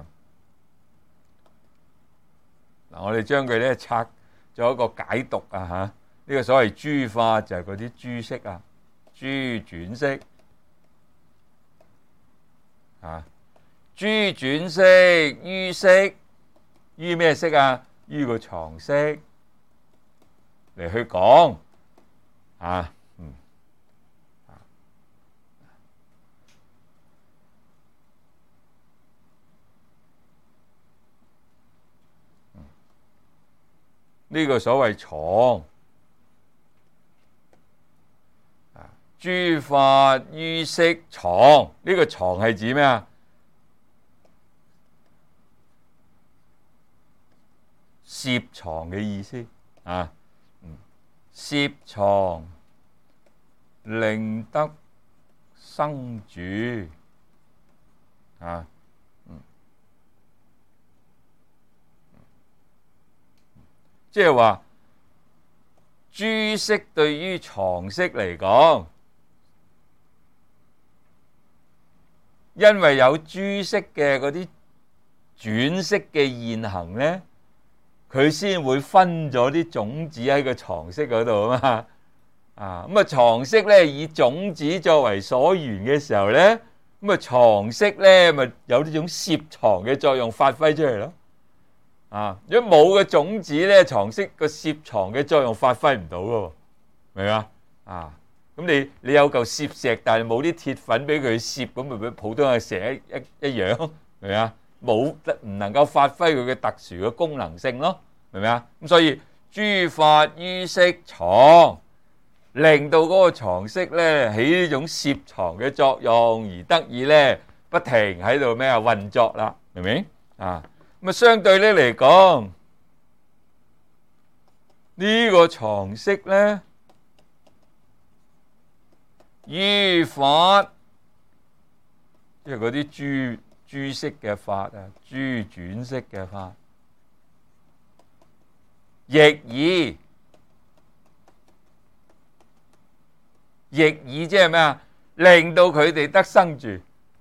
嗱，我哋將佢咧拆咗一個解讀啊嚇。呢、這個所謂諸法就係嗰啲諸色啊，諸轉色啊，諸轉色於色，於咩色啊？於個藏色嚟去講啊。嗯，呢、這個所謂藏啊，諸法於色藏，呢、這個藏係指咩啊？攝藏嘅意思啊。嗯，攝藏令得生住啊。嗯，即係話諸色對於藏色嚟講，因為有諸色嘅嗰啲轉色嘅現行咧，佢先會分咗啲種子喺個藏色嗰度啊嘛。啊，咁啊藏色咧以種子作為所緣嘅時候咧，咁啊藏色咧咪有呢種攝藏嘅作用發揮出嚟咯。啊，如果冇個種子咧，藏色個攝藏嘅作用發揮唔到嘅，明嘛？啊，咁你你有嚿攝石，但係冇啲鐵粉俾佢攝，咁咪比普通嘅石一一一樣，明嘛？冇得唔能夠發揮佢嘅特殊嘅功能性咯，明唔明啊？咁所以諸法於色藏，令到嗰個藏色咧起呢種攝藏嘅作用，而得以咧不停喺度咩啊運作啦，明唔明啊？咁啊相對咧嚟講，呢個藏色咧於法，即係嗰啲諸諸色嘅法啊，諸轉色嘅法，亦爾，亦爾即係咩啊？令到佢哋得生住，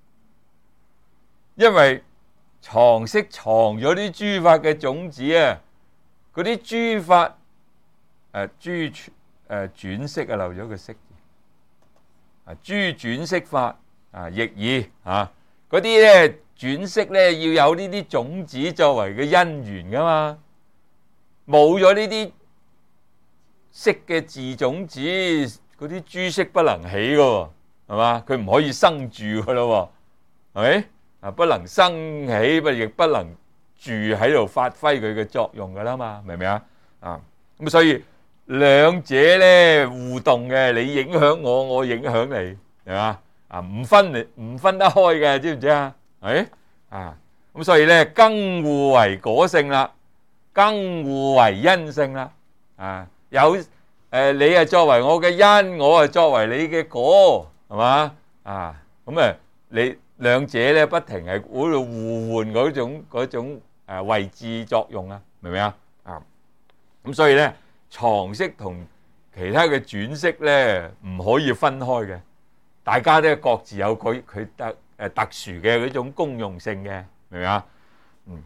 因為藏色藏咗啲諸法嘅種子啊，嗰啲諸法誒諸誒轉色啊，漏咗個色字啊，諸轉色法啊，亦爾啊。嗰啲咧轉色咧要有呢啲種子作為嘅因緣噶嘛，冇咗呢啲色嘅自種子，嗰啲諸色不能起噶，係嘛？佢唔可以生住噶咯，係咪？啊，不能生起，不亦不能住喺度發揮佢嘅作用噶啦嘛，明唔明啊？啊，咁所以兩者咧互動嘅，你影響我，我影響你，係嘛？啊，唔分嚟，唔分得開嘅，知唔知啊？係啊，咁所以咧，更互為果性啦，更互為因性啦。啊，有誒，你係作為我嘅因，我係作為你嘅果，係嘛？啊，咁啊，你兩者咧不停係喺度互換嗰種嗰種誒位置作用啊，明唔明啊？啊，咁所以咧，藏色同其他嘅轉色咧唔可以分開嘅。大家都各自有佢佢特誒特殊嘅嗰種功用性嘅，明唔明啊？嗯，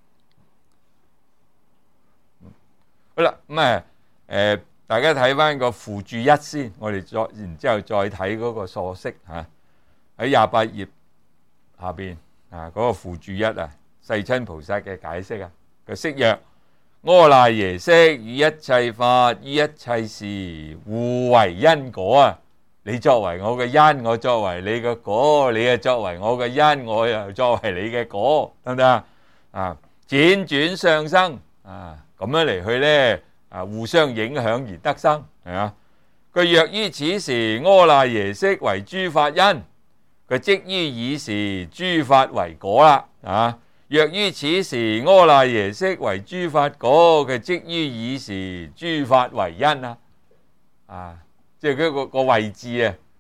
好啦，咁啊誒，大家睇翻個附注一先，我哋再然之後再睇嗰個疏釋嚇，喺廿八頁下邊啊嗰個附注一啊，世親菩薩嘅解釋啊，佢釋曰：阿賴耶識與一切法於一切時互為因果啊！你作為我嘅因，我作為你嘅果；你又作為我嘅因，我又作為你嘅果，得唔得啊？啊，輾轉相生啊，咁樣嚟去咧啊，互相影響而得生，係嘛？佢若於此時阿賴耶識為諸法因，佢即於爾時諸法為果啦。啊，若於此時阿賴耶識為諸法果，佢即於爾時諸法為因啊。啊。即係嗰個個位置啊，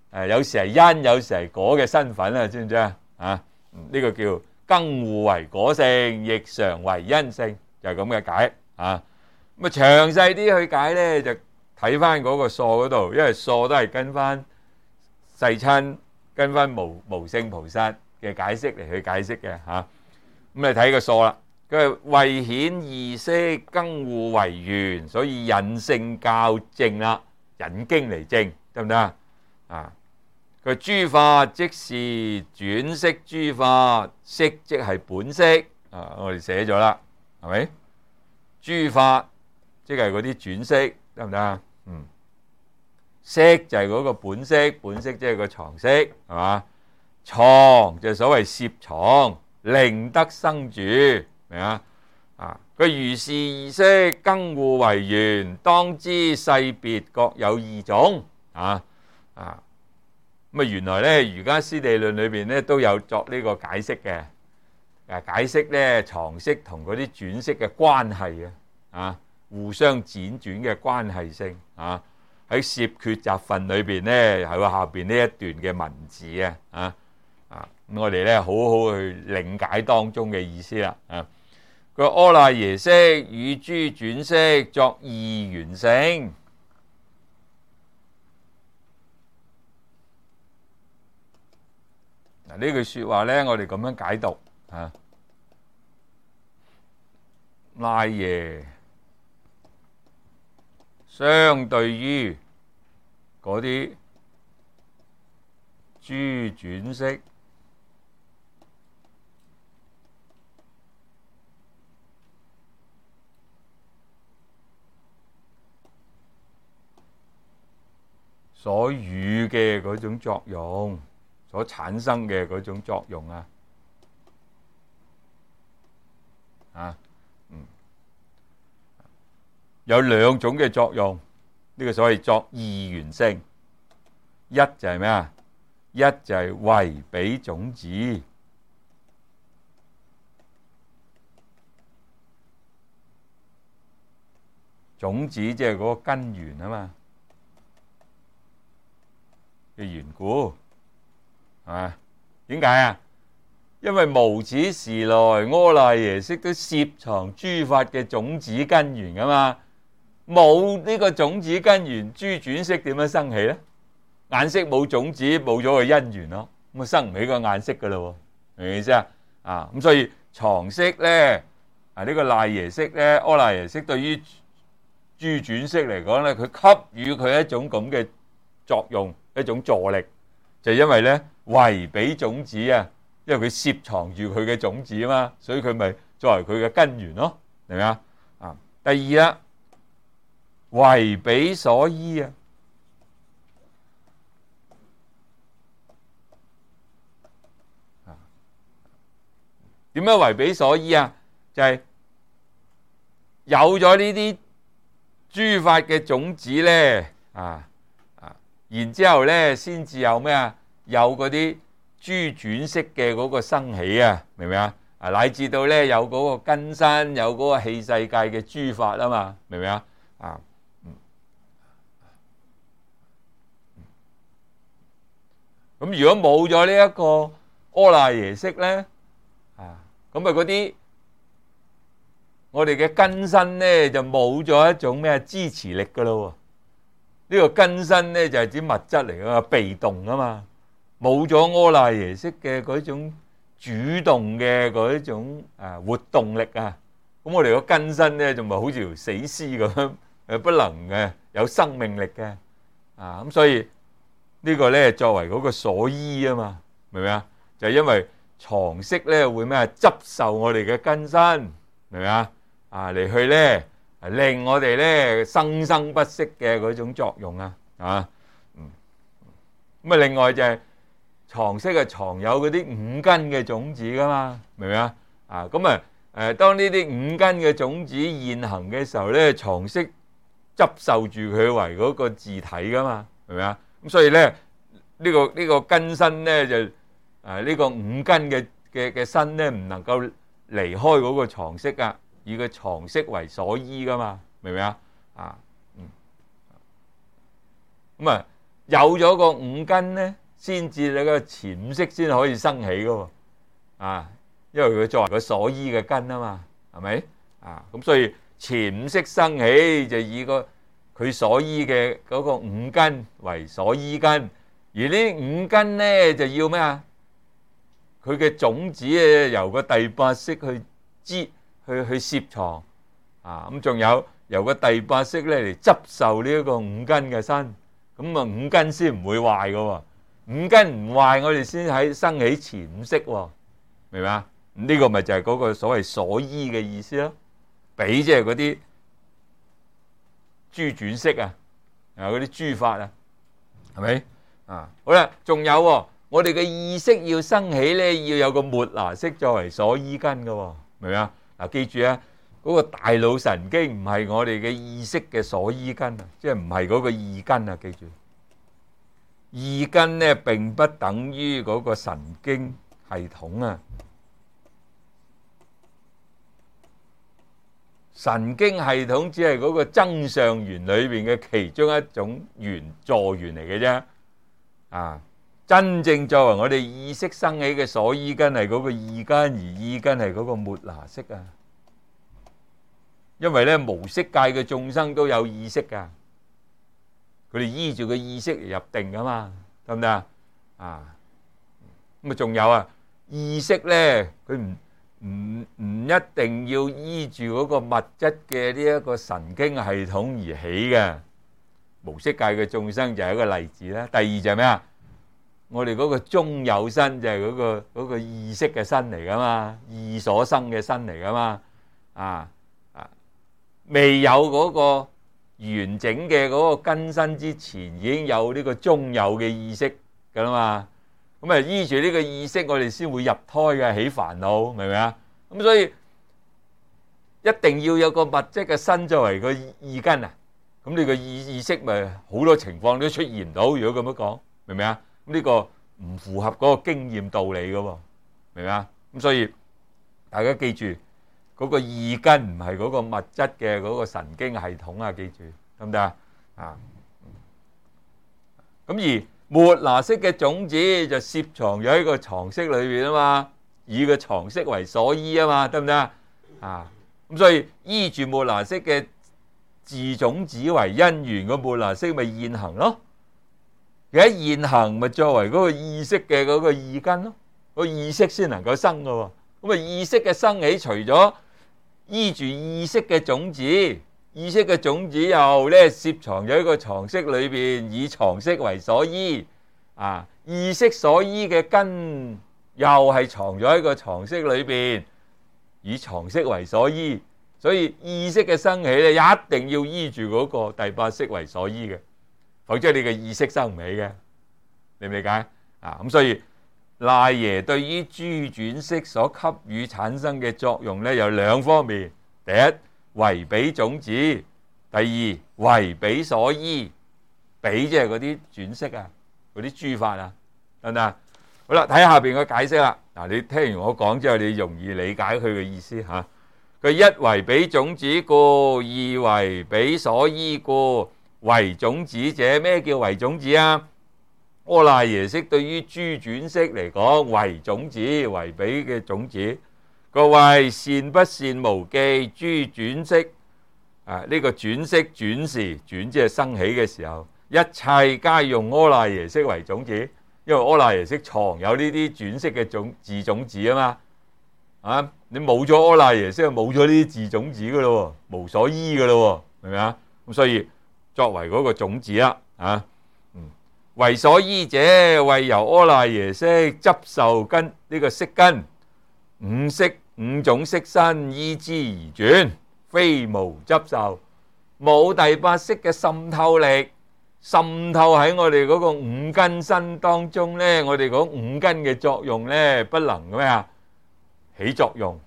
誒有時係因，有時係果嘅身份啊，知唔知啊？啊，呢個叫更互為果性，亦常為因性，就係咁嘅解啊。咁啊詳細啲去解咧，就睇翻嗰個疏嗰度，因為疏都係跟翻世親，跟翻無無聖菩薩嘅解釋嚟去解釋嘅嚇。咁你睇個疏啦，佢係為顯異識，更互為緣，所以引性校正啦，引經嚟證，得唔得啊？啊，佢諸法即是轉識諸法，識即係本識啊，我哋寫咗啦，係咪？諸法即係嗰啲轉識，得唔得啊？嗯，識就係嗰個本識，本識即係個常識，係嘛？藏就係所謂攝藏，令得生住，明啊？啊，佢如是異識，更互為緣，當知世別各有異種啊啊！咁啊，原來咧《瑜伽師地論》裏邊咧都有作呢個解釋嘅，誒解釋咧藏識同嗰啲轉識嘅關係啊，啊互相輾轉嘅關係性啊，喺攝決集分裏邊咧喺下邊呢一段嘅文字啊，啊啊咁我哋咧好好去理解當中嘅意思啦，啊個阿賴耶識與諸轉識作異緣性。嗱呢句説話咧，我哋咁樣解讀啊，賴耶相對於嗰啲諸轉識，所與嘅嗰種作用，所產生嘅嗰種作用啊，啊，嗯，有兩種嘅作用，呢個所謂作異緣性，一就係咩啊？一就係為彼種子，種子即係嗰個根源啊嘛嘅緣故。係嘛？點解啊？因為無始時來，阿賴耶識都攝藏諸法嘅種子根源噶嘛。冇呢個種子根源，諸轉識點樣生起咧？眼識冇種子，冇咗個因緣咯，咁啊生唔起個眼識噶啦，明唔明意思啊？啊咁所以藏識咧，啊呢個賴耶識咧，阿賴耶識對於諸轉識嚟講咧，佢給予佢一種咁嘅作用，一種助力，就因為咧。為彼種子啊，因為佢攝藏住佢嘅種子啊嘛，所以佢咪作為佢嘅根源咯，明唔明啊？啊，第二啦，為彼所依啊，啊，點樣為彼所依啊？就係有咗呢啲諸法嘅種子咧，啊啊，然之後咧先至有咩啊？有嗰啲諸轉識嘅嗰個生起啊，明唔明啊？啊，乃至到咧有嗰個根身，有嗰個器世界嘅諸法啊嘛，明唔明啊？啊，咁如果冇咗呢一個阿賴耶識咧，啊，咁啊嗰啲我哋嘅根身咧就冇咗一種咩支持力噶咯喎？呢個根身咧就係指物質嚟噶嘛，被動啊嘛。冇咗阿賴耶識嘅嗰種主動嘅嗰一種啊活動力啊，咁我哋個根身咧就咪好似條死屍咁樣，誒不能嘅有生命力嘅啊，咁所以呢個咧作為嗰個所依啊嘛，明唔明啊？就係因為藏識咧會咩啊執受我哋嘅根身，明唔明啊？啊嚟去咧令我哋咧生生不息嘅嗰種作用啊，啊，嗯，咁啊另外就係。藏識係藏有嗰啲五根嘅種子噶嘛，明唔明啊？啊咁啊誒，當呢啲五根嘅種子現行嘅時候咧，藏識執受住佢為嗰個自體噶嘛，明唔明啊？咁所以咧呢個呢個根身咧就誒呢個五根嘅嘅嘅身咧唔能夠離開嗰個藏識啊，以個藏識為所依噶嘛，明唔明啊？啊嗯，咁啊。 有咗個五根咧，先至你個前五識先可以生起嘅喎。啊，因為佢作為個所依嘅根啊嘛，係咪？啊，咁所以前五識生起就以個佢所依嘅嗰個五根為所依根，而呢五根咧就要咩啊？佢嘅種子咧由個第八識去支去去攝藏啊，咁仲有由個第八識咧嚟執受呢一個五根嘅身，咁啊五根先唔會壞嘅喎，五根唔壞我哋先喺生起前五識喎，明唔明啊？呢個咪就係嗰個所謂所依嘅意思咯，比即係嗰啲諸轉識啊，啊嗰啲諸法啊，係咪啊？好啦，仲有喎，我哋嘅意識要生起咧，要有個末那識作為所依根嘅喎，明唔明啊？嗱，記住啊，嗰個大腦神經唔係我哋嘅意識嘅所依根啊，即係唔係嗰個意根啊，記住，意根咧並不等於嗰個神經系統啊。神經系統只係嗰個增上緣裏邊嘅其中一種緣助緣嚟嘅啫，啊！真正作為我哋意識生起嘅所依根係嗰個意根，而意根係嗰個末那識啊。因為咧無色界嘅眾生都有意識噶，佢哋依住個意識嚟入定噶嘛，得唔得啊？啊，咁啊仲有啊，意識咧佢唔唔唔一定要依住嗰個物質嘅呢一個神經系統而起嘅，無色界嘅眾生就係一個例子啦。第二就係咩啊？我哋嗰個中有身就係嗰個嗰個意識嘅身嚟噶嘛，意所生嘅身嚟噶嘛，啊啊，未有嗰個完整嘅嗰個根身之前，已經有呢個中有嘅意識噶啦嘛。咁啊，依住呢個意識，我哋先會入胎嘅，起煩惱，明唔明啊？咁所以一定要有個物質嘅身作為個意根啊。咁你個意意識咪好多情況都出現唔到。如果咁樣講，明唔明啊？咁呢個唔符合嗰個經驗道理噶喎，明唔明啊？咁所以大家記住，嗰個意根唔係嗰個物質嘅嗰個神經系統啊，記住得唔得啊？啊，咁而末那識嘅種子就攝藏咗喺個藏識裏邊啊嘛，以個藏識為所依啊嘛，得唔得啊？啊，咁所以依住末那識嘅自種子為因緣，個末那識咪現行咯。而喺現行咪作為嗰個意識嘅嗰個意根咯，個意識先能夠生噶喎。咁啊意識嘅生起，除咗依住意識嘅種子，意識嘅種子又咧攝藏咗喺個藏識裏邊，以藏識為所依啊。意識所依嘅根又係藏咗喺個藏識裏邊，以藏識為所依。所以意識嘅生起咧，一定要依住嗰個第八識為所依嘅。否則你嘅意識生唔起嘅，理唔理解啊？咁所以賴耶對於諸轉識所給予產生嘅作用咧，有兩方面：第一為彼種子，第二為彼所依。彼即係嗰啲轉識啊，嗰啲諸法啊，得唔得？好啦，睇下邊嘅解釋啦。嗱，你聽完我講之後，你容易理解佢嘅意思嚇。佢一為彼種子故，二為彼所依故。為種子者，咩叫為種子啊？阿賴耶識對於諸轉識嚟講，為種子，為彼嘅種子。各位善不善無記，諸轉識啊，呢、這個轉識轉時轉即係生起嘅時候，一切皆用阿賴耶識為種子，因為阿賴耶識藏有呢啲轉識嘅種自種子啊嘛。啊，你冇咗阿賴耶識，就冇咗呢啲自種子噶咯，無所依噶咯，明唔明啊？咁所以作為嗰個種子啦，啊，嗯，為所依者，為由阿賴耶識執受根呢個識根，五識五種識身依之而轉，非無執受，冇第八識嘅滲透力，滲透喺我哋嗰個五根身當中咧，我哋講五根嘅作用咧，不能咩啊起作用，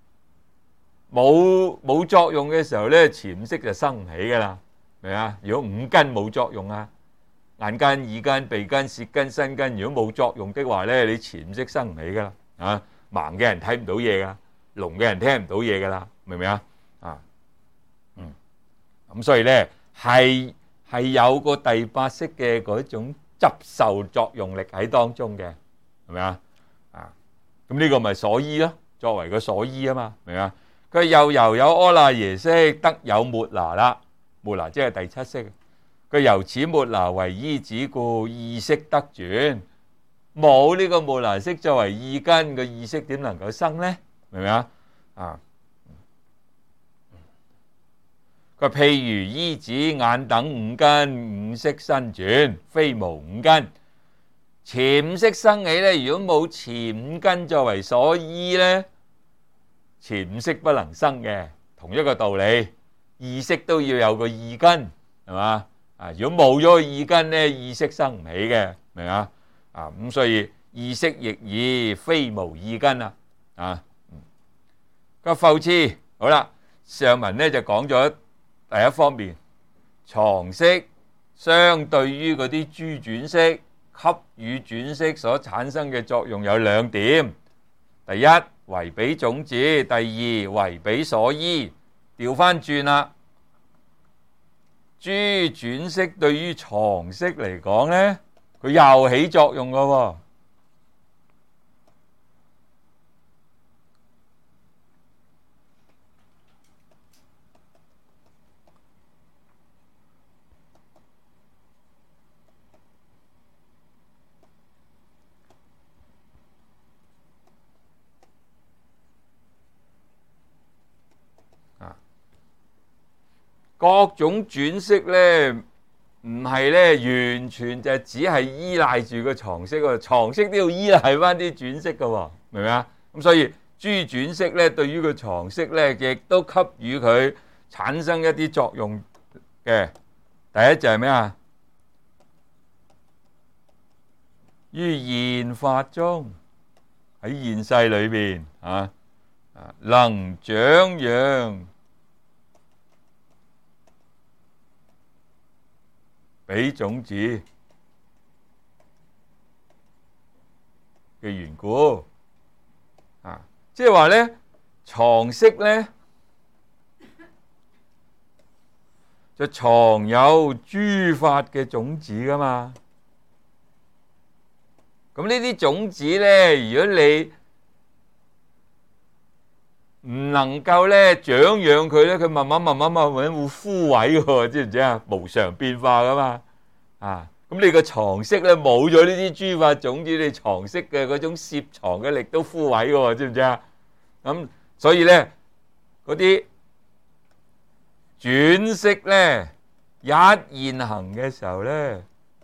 冇冇作用嘅時候咧，前五識就生唔起噶啦。係啊！如果五根冇作用啊，眼根、耳根、鼻根、舌根、身根，如果冇作用的話咧，你前五識生唔起噶啦。啊，盲嘅人睇唔到嘢噶，聾嘅人聽唔到嘢噶啦，明唔明啊？啊，嗯，咁所以咧係係有個第八識嘅嗰種執受作用力喺當中嘅，係咪啊？啊，咁呢個咪所依咯，作為個所依啊嘛，明唔明啊？佢又由有阿賴耶識得有末那啦，末那即係第七識。佢由此末那為依止故，意識得轉。冇呢個末那識作為意根，個意識點能夠生呢？明唔明啊？啊，佢譬如依止眼等五根，五識身轉，非無五根。前五識生起咧，如果冇前五根作為所依咧，前五識不能生嘅。同一個道理，意識都要有個意根，係嘛？啊，如果冇咗個意根咧，意識生唔起嘅，明啊？啊，咁所以意識亦已非無意根啦。啊，個復次好啦，上文咧就講咗第一方面，床識相對於嗰啲諸轉識、給予轉識所產生嘅作用有兩點：第一，為彼種子；第二，為彼所依。調翻轉啦，諸轉識對於床識嚟講呢，佢又起作用噶喎。各種轉識咧，唔係咧完全就只係依賴住個床識喎，床識都要依賴翻啲轉識噶喎，明唔明啊？咁所以諸轉識咧，對於個床識咧，亦都給予佢產生一啲作用嘅。第一就係咩啊？於現法中，喺現世裏邊啊，能長養彼種子嘅緣故啊，即係話咧，床識咧就藏有諸法嘅種子噶嘛。咁呢啲種子咧，如果你唔能夠咧長養佢咧，佢慢慢慢慢慢慢會枯萎嘅，知唔知啊？無常變化噶嘛，啊！咁你個床識咧冇咗呢啲諸法種子，你床識嘅嗰種攝藏嘅力都枯萎嘅，知唔知啊？咁所以咧，嗰啲轉識咧一現行嘅時候咧，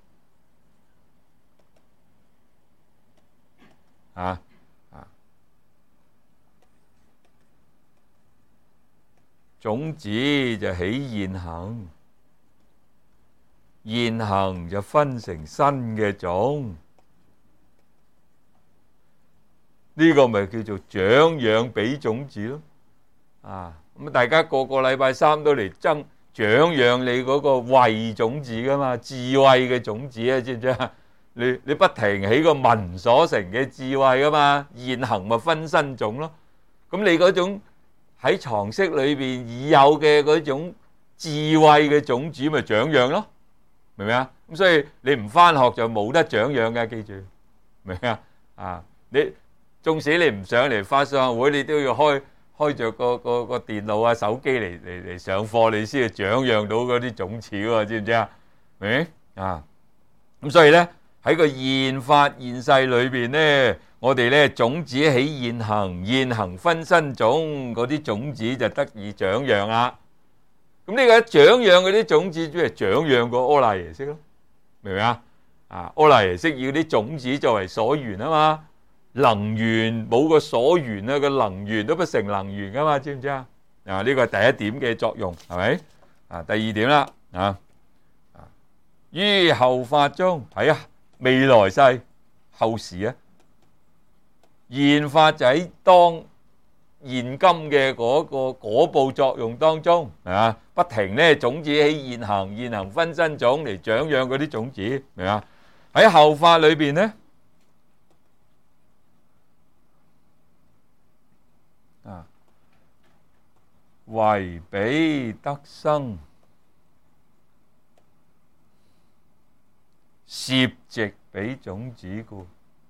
啊！種子就起現行，現行就分成新嘅種，呢個咪叫做長養彼種子咯。啊，咁大家個個禮拜三都嚟爭長養你嗰個慧種子噶嘛，智慧嘅種子啊，知唔知啊？你你不停起個聞所成嘅智慧噶嘛，現行咪分新種咯。咁你嗰種喺床識裏邊已有嘅嗰種智慧嘅種子咪長養咯，明唔明啊？咁所以你唔返學就冇得長養嘅，記住，明唔明啊？啊，你縱使你唔上嚟法相會，你都要開開著個個個電腦啊、手機嚟嚟嚟上課，你先係長養到嗰啲種子喎，知唔知啊？明啊？咁所以咧喺個現法現世裏邊咧。我哋咧種子起現行，現行分新種，嗰啲種子就得以長養啦。咁呢個長養嗰啲種子，即係長養個阿賴耶識咯，明唔明啊？啊，阿賴耶識要啲種子作為所緣啊嘛，能緣冇個所緣啊，個能緣都不成能緣噶嘛，知唔知啊？啊，呢個係第一點嘅作用，係咪？啊，第二點啦，啊，於後法中，係啊，未來世後時啊。現法就喺當現今嘅嗰個果報作用當中，係嘛？不停咧種子起現行，現行分新種嚟長養嗰啲種子，明嘛？喺後法裏邊咧，啊，為彼得生攝植俾種子故。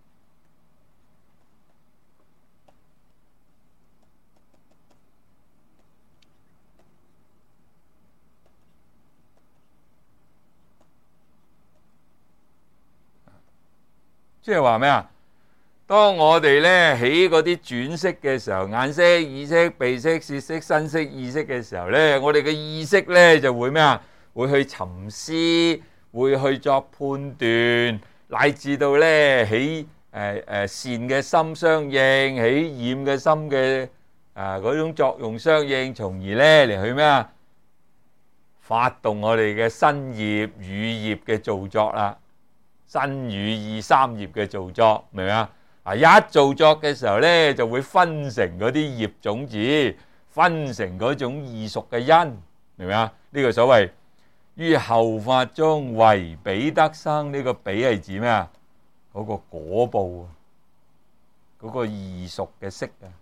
即係話咩啊？當我哋咧起嗰啲轉識嘅時候，眼識、耳識、鼻識、舌識、身識、意識嘅時候咧，我哋嘅意識咧就會咩啊？會去沉思，會去作判斷，乃至到咧起誒誒、呃、善嘅心相應，起厭嘅心嘅啊嗰種作用相應，從而咧嚟去咩啊？發動我哋嘅身業、語業嘅造作啦。身語意三業嘅造作，明唔明啊？啊，一造作嘅時候咧，就會分成嗰啲業種子，分成嗰種異熟嘅因，明唔明啊？呢個所謂於後法中為彼得生，呢個彼係指咩啊？嗰個果報啊，嗰個異熟嘅識啊。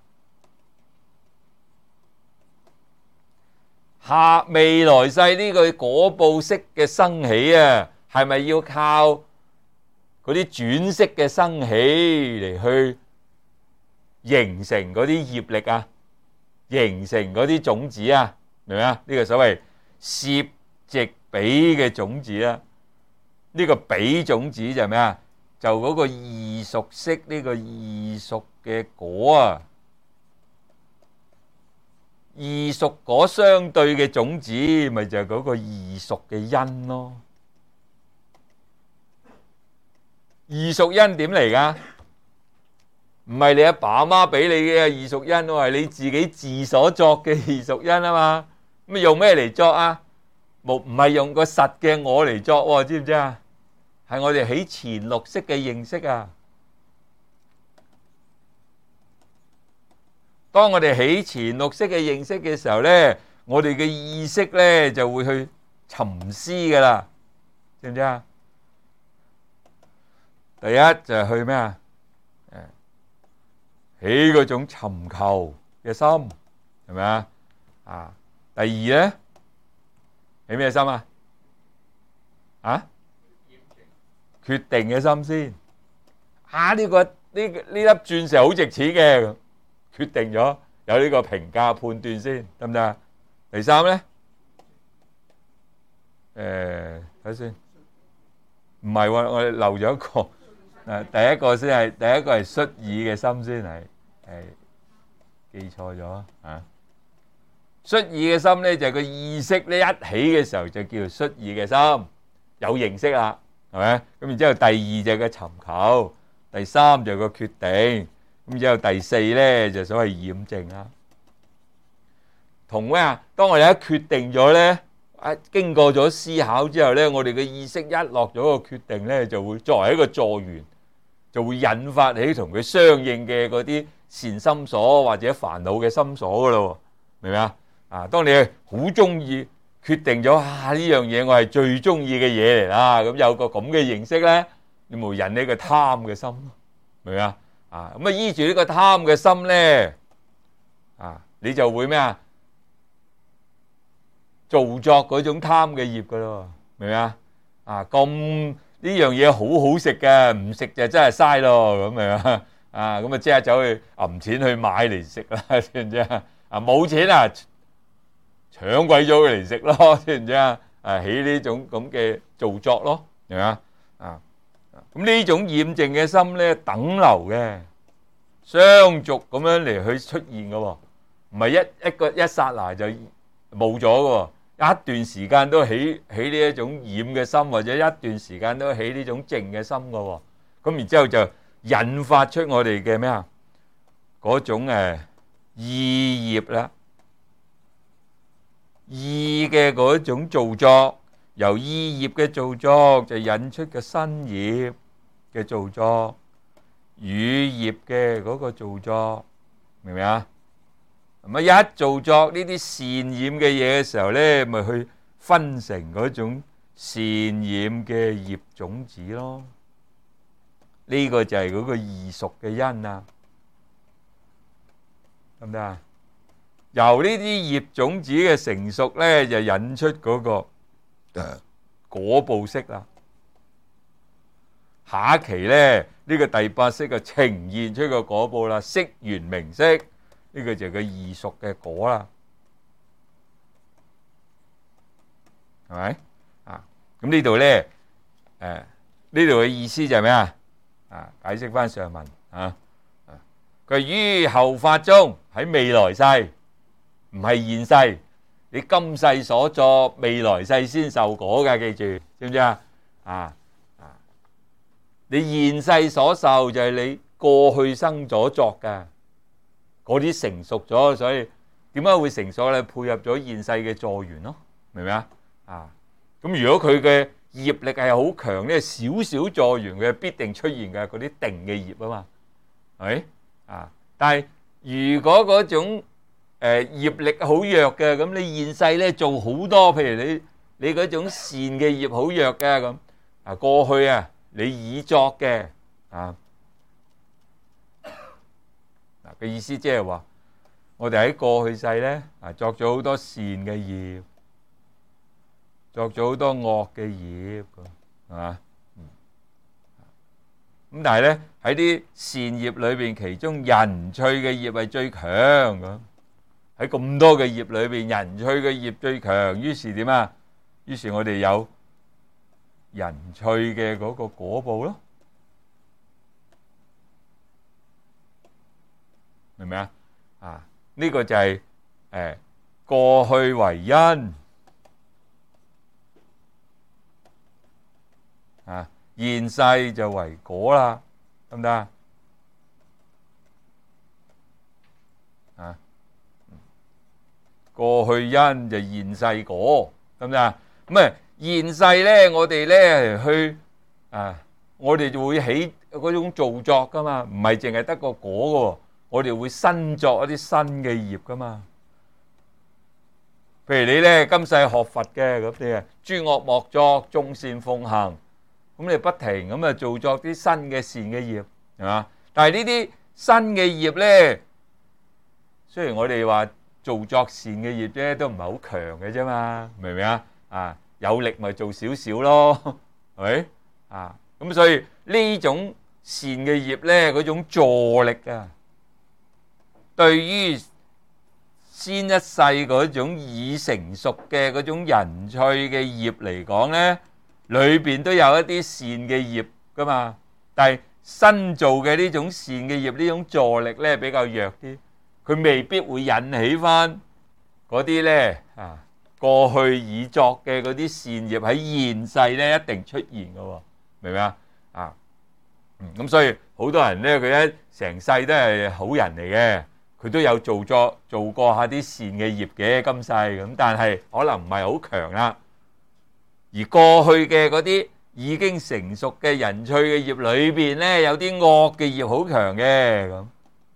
下未來世呢個果報識嘅生起啊，係咪要靠嗰啲轉識嘅生起嚟去形成嗰啲業力啊，形成嗰啲種子啊，明唔明啊？呢個所謂攝植彼嘅種子啊，呢個彼種子就係咩啊？就嗰個異熟識呢個異熟嘅果啊，異熟果相對嘅種子，咪就係嗰個異熟嘅因咯。異熟因點嚟噶？唔係你阿爸阿媽俾你嘅異熟因，係你自己自所作嘅異熟因啊嘛。咁用咩嚟作啊？冇，唔係用個實嘅我嚟作，知唔知啊？係我哋起前六識嘅認識啊。當我哋起前六識嘅認識嘅時候咧，我哋嘅意識咧就會去沉思噶啦，知唔知啊？第一就係去咩啊？起嗰種尋求嘅心，係咪啊？啊，第二咧，起咩心啊？啊？決定嘅心先。啊，呢個呢呢粒鑽石好值錢嘅，決定咗有呢個評價判斷先，得唔得啊？第三咧，誒，睇先，唔係喎，我哋漏咗一個。誒，第一個先係第一個係率意嘅心先係，係記錯咗啊！率意嘅心咧就係個意識咧一起嘅時候就叫做率意嘅心，有認識啦，係咪？咁然之後第二就係個尋求，第三就係個決定，咁然之後第四咧就所謂驗證啦。同咩啊？當我哋一決定咗咧，啊經過咗思考之後咧，我哋嘅意識一落咗個決定咧，就會作為一個助緣。就會引發起同佢相應嘅嗰啲善心所或者煩惱嘅心所噶咯，明唔明啊？啊，當你好中意決定咗啊呢樣嘢我係最中意嘅嘢嚟啦，咁有個咁嘅認識咧，你冇引起個貪嘅心，明唔明啊？啊，咁啊依住呢個貪嘅心咧，啊，你就會咩啊？造作嗰種貪嘅業噶咯，明唔明啊？啊咁。呢樣嘢好好食嘅，唔食就真係嘥咯，咁咪啊，啊咁啊即刻走去揞錢去買嚟食啦，知唔知啊？啊冇錢啊，搶鬼咗佢嚟食咯，知唔知啊？啊起呢種咁嘅造作咯，係咪啊？啊咁呢種驗證嘅心咧，等流嘅，相續咁樣嚟去出現嘅喎，唔係一一個一剎那就冇咗嘅喎。一段時間都起起呢一種染嘅心，或者一段時間都起呢種靜嘅心嘅喎，咁然之後就引發出我哋嘅咩啊？嗰種誒意業啦，意嘅嗰種造作，由意業嘅造作就引出嘅身業嘅造作，語業嘅嗰個造作，明唔明啊？咁啊！一造作呢啲善染嘅嘢嘅時候咧，咪去分成嗰種善染嘅業種子咯。呢個就係嗰個異熟嘅因啊，得唔得啊？由呢啲業種子嘅成熟咧，就引出嗰個果報識啦。 下一期咧，呢、這個第八式就呈現出個果報啦，色緣名色，呢、這個就係個異熟嘅果啦，係咪啊？咁呢度咧，誒呢度嘅意思就係咩啊？啊，解釋翻上文啊，佢於後法中喺未來世，唔係現世，你今世所作，未來世先受果㗎，記住，知唔知啊？啊！你現世所受就係你過去生所作㗎，嗰啲成熟咗，所以點解會成熟咧？配合咗現世嘅助緣咯，明唔明啊？啊，咁如果佢嘅業力係好強咧，少少助緣嘅必定出現嘅嗰啲定嘅業啊嘛，係咪啊？但係如果嗰種誒業力好弱嘅，咁你現世咧做好多，譬如你你嗰種善嘅業好弱嘅咁啊，過去啊。你已作嘅啊，嗱嘅意思即係話，我哋喺過去世咧啊，作咗好多善嘅業，作咗好多惡嘅業，係嘛？咁但係咧喺啲善業裏邊，其中人趣嘅業係最強咁。喺咁多嘅業裏邊，人趣嘅業最強，於是點啊？於是我哋有人趣嘅嗰個果報咯，明唔明啊？啊，呢個就係誒過去為因啊，現世就為果啦，得唔得啊？啊，過去因就現世果，得唔得啊？咁啊？現世咧，我哋咧去啊，我哋就會起嗰種造作噶嘛，唔係淨係得個果噶，我哋會新作一啲新嘅業噶嘛。譬如你咧今世學佛嘅咁，你啊諸惡莫作，眾善奉行，咁你不停咁啊造作啲新嘅善嘅業，係嘛？但係呢啲新嘅業咧，雖然我哋話造作善嘅業啫，都唔係好強嘅啫嘛，明唔明啊？啊！有力咪做少少咯，係咪啊？咁所以呢種善嘅業咧，嗰種助力啊，對於先一世嗰種已成熟嘅嗰種人趣嘅業嚟講咧，裏邊都有一啲善嘅業噶嘛。但係新做嘅呢種善嘅業，呢種助力咧比較弱啲，佢未必會引起翻嗰啲咧啊。過去已作嘅嗰啲善業喺現世咧一定出現嘅喎，明唔明啊？啊，咁所以好多人咧，佢一成世都係好人嚟嘅，佢都有做作做過下啲善嘅業嘅今世咁，但係可能唔係好強啦。而過去嘅嗰啲已經成熟嘅人趣嘅業裏邊咧，有啲惡嘅業好強嘅咁，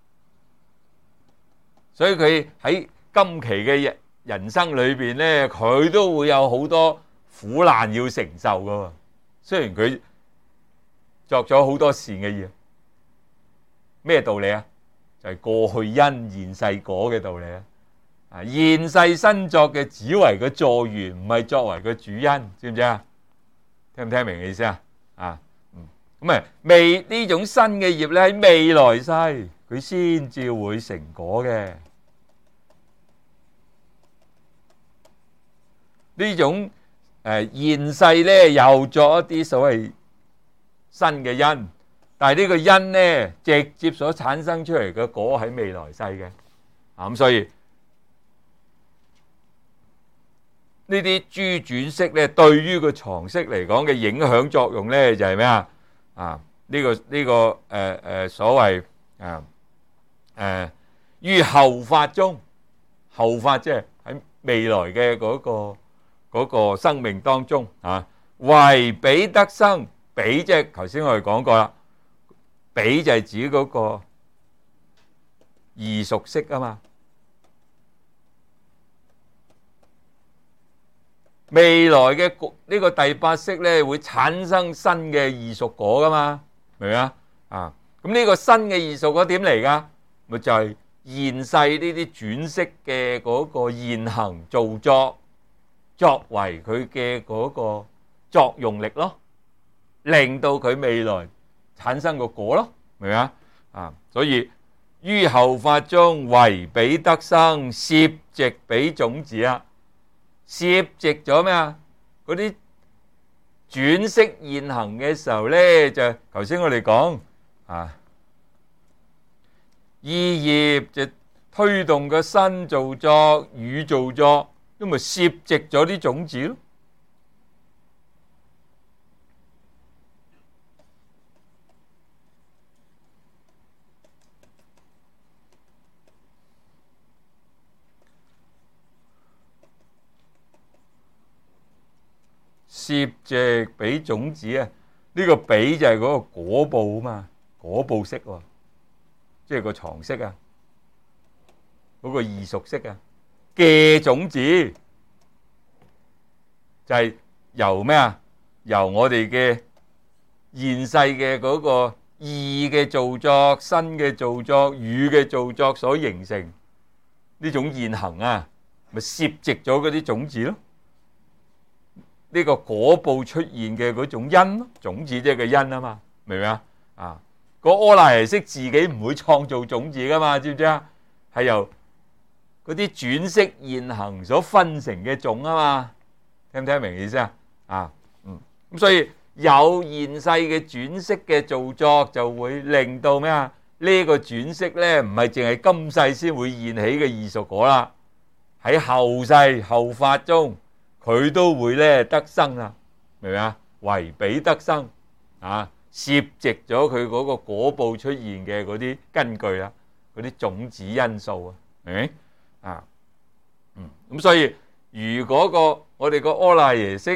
所以佢喺今期嘅人生裏邊咧，佢都會有好多苦難要承受㗎。雖然佢作咗好多善嘅業，咩道理啊？就係過去因現世果嘅道理啊！啊，現世新作嘅只為個助緣，唔係作為個主因，知唔知啊？聽唔聽明嘅意思啊？啊，嗯，咁啊，未呢種新嘅業咧喺未來世，佢先至會成果嘅。呢種誒現世咧又作一啲所謂新嘅因，但係呢個因咧直接所產生出嚟嘅果喺未來世嘅，啊咁所以呢啲諸轉識咧對於個藏識嚟講嘅影響作用咧就係咩啊？啊呢個呢個誒誒所謂啊誒於後法中，後法即係喺未來嘅嗰個。嗰個生命當中啊，為彼得生，彼即係頭先我哋講過啦，彼就係指嗰個異熟識啊嘛。未來嘅呢個第八識咧，會產生新嘅異熟果噶嘛，明唔明啊？啊，咁呢個新嘅異熟果點嚟噶？咪就係現世呢啲轉識嘅嗰個現行造作。作為佢嘅嗰個作用力咯， 令到佢未來產生個果咯，明唔明啊？啊，所以於後法中為彼得生，攝植彼種子啊，攝植咗咩啊？嗰啲轉識現行嘅時候咧，就頭先我哋講啊，意業就推動個身造作、語造作，咁咪攝植咗啲種子咯。攝植彼種子啊，呢個彼就係嗰個果報啊嘛，果報識喎，即係個藏識啊，嗰個異熟識啊嘅種子，就係由咩啊？由我哋嘅現世嘅嗰個意嘅造作、身嘅造作、語嘅造作所形成呢種現行啊，咪攝植咗嗰啲種子咯。呢個果報出現嘅嗰種因咯，種子即係個因啊嘛，明唔明啊？啊，個阿賴耶識自己唔會創造種子噶嘛，知唔知啊？係由嗰啲轉識現行所分成嘅種啊嘛，聽唔聽明意思啊？啊，嗯，咁所以有現世嘅轉識嘅造作，就會令到咩啊？呢個轉識咧，唔係淨係今世先會現起嘅異熟果啦，喺後世後法中，佢都會咧得生啦，明唔明啊？為彼得生啊，攝植咗佢嗰個果報出現嘅嗰啲根據啦，嗰啲種子因素啊，明唔明啊？嗯，咁所以如果個我哋個阿賴耶識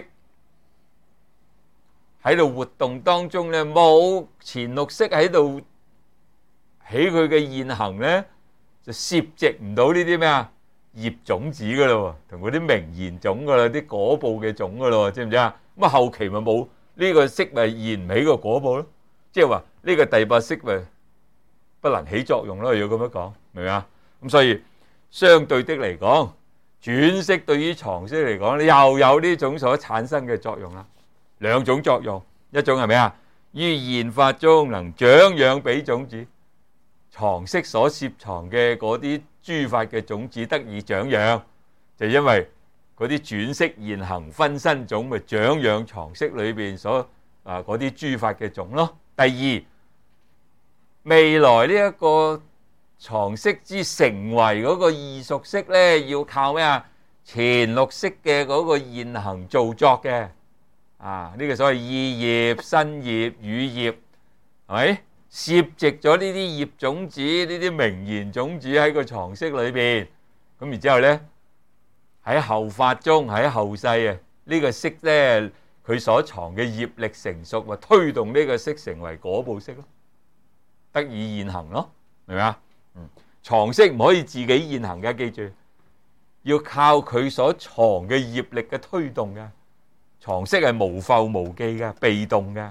喺度活動當中咧，冇前六識喺度起佢嘅現行咧，就攝植唔到呢啲咩啊？業種子噶啦，同嗰啲名言種噶啦，啲果報嘅種噶啦，知唔知啊？咁啊後期咪冇呢個識咪現唔起個果報咯？即係話呢個第八識咪不能起作用咯？要咁樣講，明唔明啊？咁所以相對的嚟講，轉識對於藏識嚟講，又有呢種所產生嘅作用啦。兩種作用，一種係咩啊？於現法中能長養彼種子，藏識所攝藏嘅嗰啲諸法嘅種子得以長養，就因為嗰啲轉識現行分身種咪長養藏識裏邊所啊嗰啲諸法嘅種咯。第二，未來呢一個藏識之成為嗰個異熟識咧，要靠咩啊？前六識嘅嗰個現行造作嘅啊，呢個所謂意業、身業、語業，係咪？攝植咗呢啲業種子、呢啲名言種子喺個藏識裏邊，咁然之後咧喺後法中喺後世啊，呢個識咧佢所藏嘅業力成熟，咪推動呢個識成為果報識咯，得以現行咯，明唔明啊？嗯，藏識唔可以自己現行嘅，記住要靠佢所藏嘅業力嘅推動嘅，藏識係無復無記嘅，被動嘅。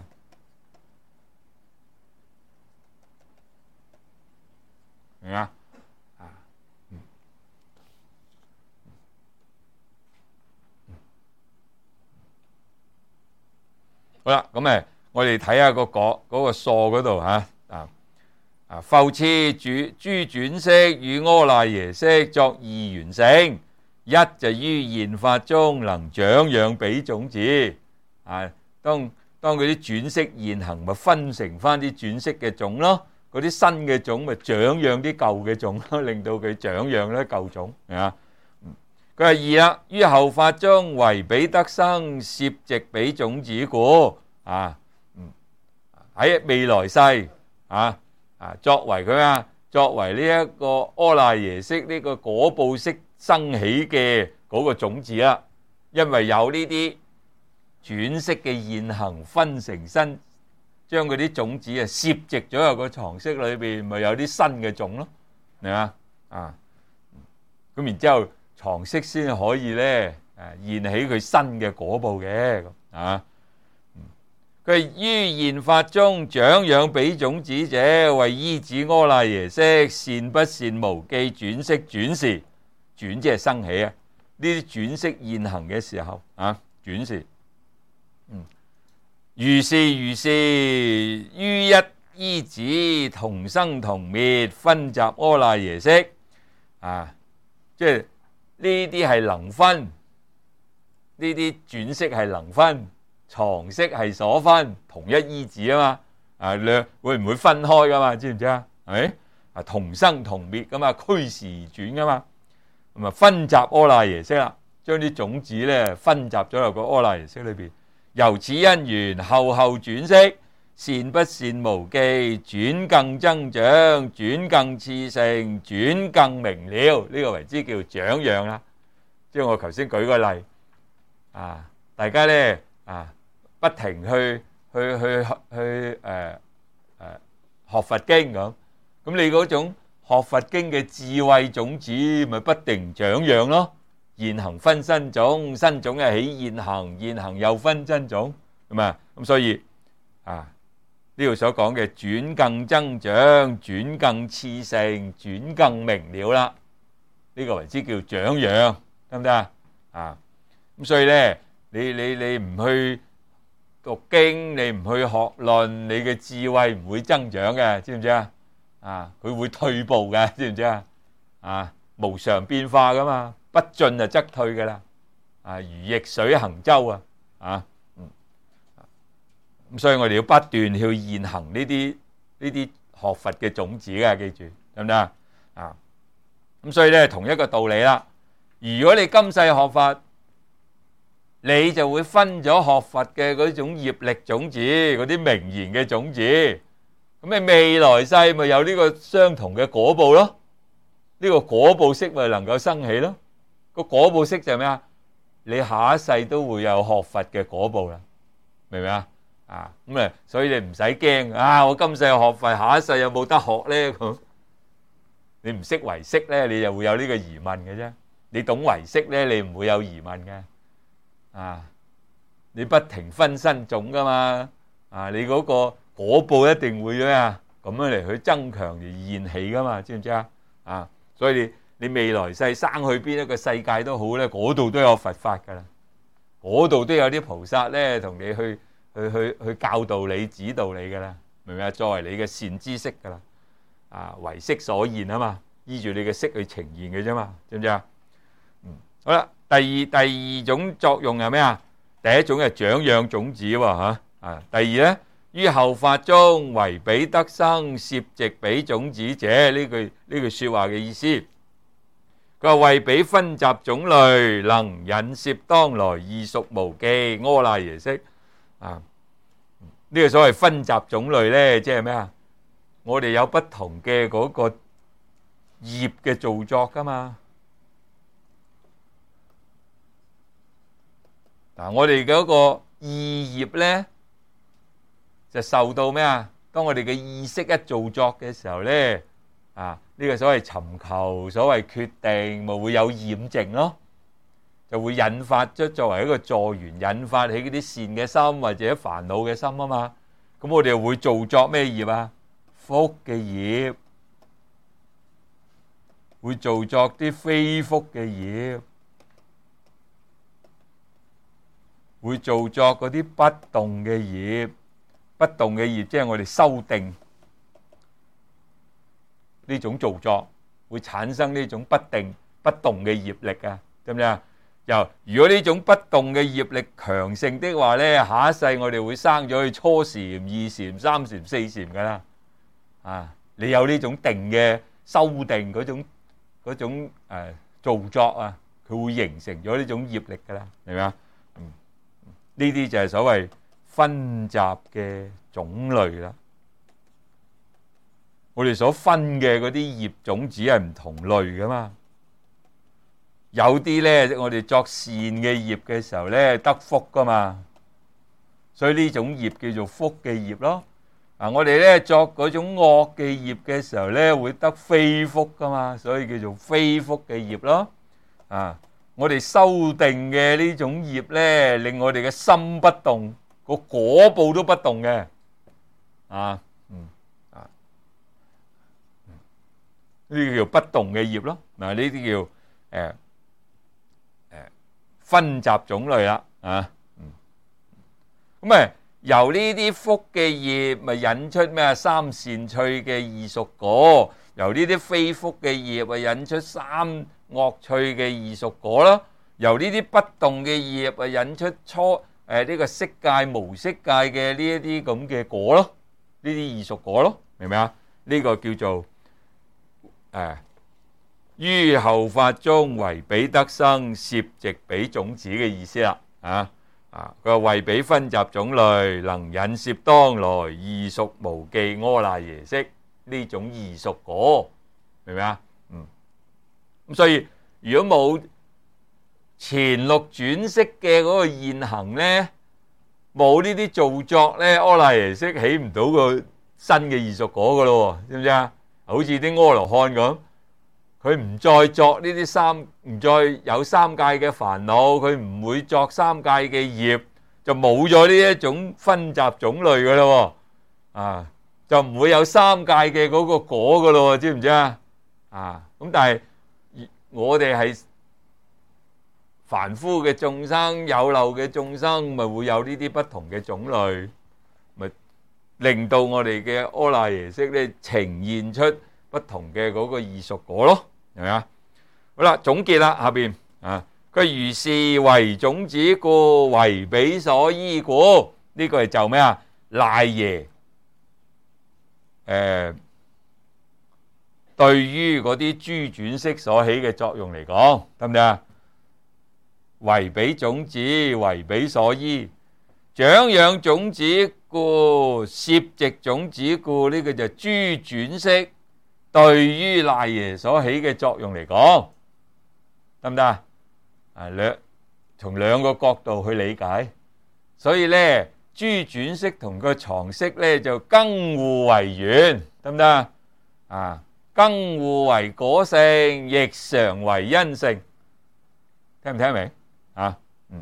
明啊？啊，嗯，好啦，咁誒，我哋睇下個果嗰個數嗰度嚇啊啊，復次諸諸轉識與阿賴耶識作二緣性，一就於現法中能長養彼種子啊，當當嗰啲轉識現行咪分成翻啲轉識嘅種咯。嗰啲新嘅種咪長養啲舊嘅種咯，令到佢長養咧舊種，係嘛？佢係二啦，於後法中為彼得生，攝植彼種子故啊，喺未來世啊啊，作為佢啊，作為呢一個阿賴耶識呢個果報識生起嘅嗰個種子啦，因為有呢啲轉識嘅現行分成身。將嗰啲種子啊攝植咗入個藏識裏邊，咪有啲新嘅種咯，明嘛？啊，咁然之後藏識先可以咧誒現起佢新嘅果報嘅，啊，佢係於現法中長養彼種子者，為依止阿賴耶識善不善無記轉識轉時，轉即係生起啊！呢啲轉識現行嘅時候啊，轉時，嗯。 如是如是，於一依止，同生同滅，分集阿賴耶識。啊，即係呢啲係能分，呢啲轉識係能分，藏識係所分，同一依止啊嘛。啊，兩會唔會分開噶嘛？知唔知啊？係咪？啊，同生同滅噶嘛，俱時而轉噶嘛。咁啊，分集阿賴耶識啦，將啲種子咧分集咗入個阿賴耶識裏邊。由此因緣，後後轉識，善不善無記，轉更增長，轉更次成，轉更明了。呢、這個為之叫長養啦。即係我頭先舉個例啊，大家咧啊，不停去去去去誒誒、呃呃、學佛經咁，咁你嗰種學佛經嘅智慧種子，咪不定長養咯。現行分身種，身種又起現行，現行又分身種，咁啊，咁所以啊呢度所講嘅轉更增長、轉更次成、轉更明了啦，呢個為之叫長養，得唔得啊？啊，咁所以咧，你你你唔去讀經，你唔去學論，你嘅智慧唔會增長嘅，知唔知啊？啊，佢會退步嘅，知唔知啊？啊，無常變化噶嘛。不進就則退嘅啦，啊，如逆水行舟啊，啊，嗯，咁所以我哋要不斷去現行呢啲呢啲學佛嘅種子嘅，記住得唔得啊？啊，咁所以咧同一個道理啦。如果你今世學佛，你就會分咗學佛嘅嗰種業力種子，嗰啲名言嘅種子，咁你未來世咪有呢個相同嘅果報咯？呢個果報識咪能夠生起咯？個果報識就係咩啊？你下一世都會有學佛嘅果報啦，明唔明啊？啊，咁啊，所以你唔使驚啊！我今世學佛，下一世有冇得學咧？咁你唔識唯識咧，你就會有呢個疑問嘅啫。你懂唯識咧，你唔會有疑問嘅。啊，你不停分身種噶嘛？啊，你嗰個果報一定會咩啊？咁樣嚟去增強而現起噶嘛？知唔知啊？啊，所以你。你未來世生去邊一個世界都好咧，嗰度都有佛法噶啦，嗰度都有啲菩薩咧同你去去去去教導你、指導你噶啦，明唔明啊？作為你嘅善知識噶啦，啊，唯識所現啊嘛，依住你嘅識去呈現嘅啫嘛，知唔知啊？嗯，好啦，第二第二種作用係咩啊？第一種係長養種子喎，嚇啊。第二咧，於後法中為彼得生攝植彼種子者，呢句呢句説話嘅意思。佢話為彼分集種類，能引攝當來異熟無記阿賴耶識啊！呢個所謂分集種類咧，即係咩啊？我哋有不同嘅嗰個業嘅造作噶嘛。嗱，我哋嘅嗰個意業咧，就受到咩啊？當我哋嘅意識一造作嘅時候咧。啊！呢個所謂尋求，所謂決定，咪會有染淨咯，就會引發咗作為一個助緣，引發起嗰啲善嘅心或者煩惱嘅心啊嘛。咁我哋會造作咩業啊？福嘅業，會造作啲非福嘅業，會造作嗰啲不動嘅業。不動嘅業即係我哋修定。呢種造作會產生呢種不定不動嘅業力啊，知唔知啊？又如果呢種不動嘅業力強盛的話咧，下一世我哋會生咗去初禪、二禪、三禪、四禪噶啦。啊，你有呢種定嘅修定嗰種嗰種誒造作啊，佢會形成咗呢種業力噶啦，明唔明啊？嗯，呢啲就係所謂分集嘅種類啦。我哋所分嘅嗰啲業種子係唔同類噶嘛，有啲咧我哋作善嘅業嘅時候咧得福噶嘛，所以呢種業叫做福嘅業咯。啊，我哋咧作嗰種惡嘅業嘅時候咧會得非福噶嘛，所以叫做非福嘅業咯。啊，我哋修定嘅呢種業咧，令我哋嘅心不動，個果報都不動嘅。啊。呢啲叫不動嘅業咯，嗱，呢啲叫誒誒分集種類啦，啊，咁誒由呢啲福嘅業咪引出咩三善趣嘅異熟果，由呢啲非福嘅業啊引出三惡趣嘅異熟果啦，由呢啲不動嘅業啊引出初誒呢、呃這個色界無色界嘅呢一啲咁嘅果咯，呢啲異熟果咯，明唔明啊？呢、這個叫做誒於後法中為彼得生攝藉彼種子嘅意思啦，啊！啊！佢話為彼分集種類，能引攝當來異熟無記阿賴耶識呢種異熟果，明唔明啊？嗯，咁所以如果冇前六轉識嘅嗰個現行咧，冇呢啲造作咧，阿賴耶識起唔到個新嘅異熟果噶咯，知唔知啊？好似啲阿羅漢咁。佢唔再作呢啲三，唔再有三界嘅煩惱，佢唔會作三界嘅業，就冇咗呢一種分集種類噶咯，啊，就唔會有三界嘅嗰個果噶咯，知唔知啊？啊，咁但係我哋係凡夫嘅眾生，有漏嘅眾生，咪會有呢啲不同嘅種類，咪令到我哋嘅阿賴耶識咧呈現出不同嘅嗰個異熟果咯。係咪啊？好啦，總結啦，下邊啊，佢如是為種子故，為彼所依故，呢個係就咩啊？賴耶誒，對於嗰啲諸轉識所起嘅作用嚟講，得唔得啊？為彼種子，為彼所依，長養種子故，攝藉種子故，呢個就諸轉識對於賴耶所起嘅作用嚟講，得唔得啊？啊，兩從兩個角度去理解，所以咧諸轉識同個常識咧就更互為緣，得唔得啊？更互為果性，亦常為因性，聽唔聽明啊？嗯，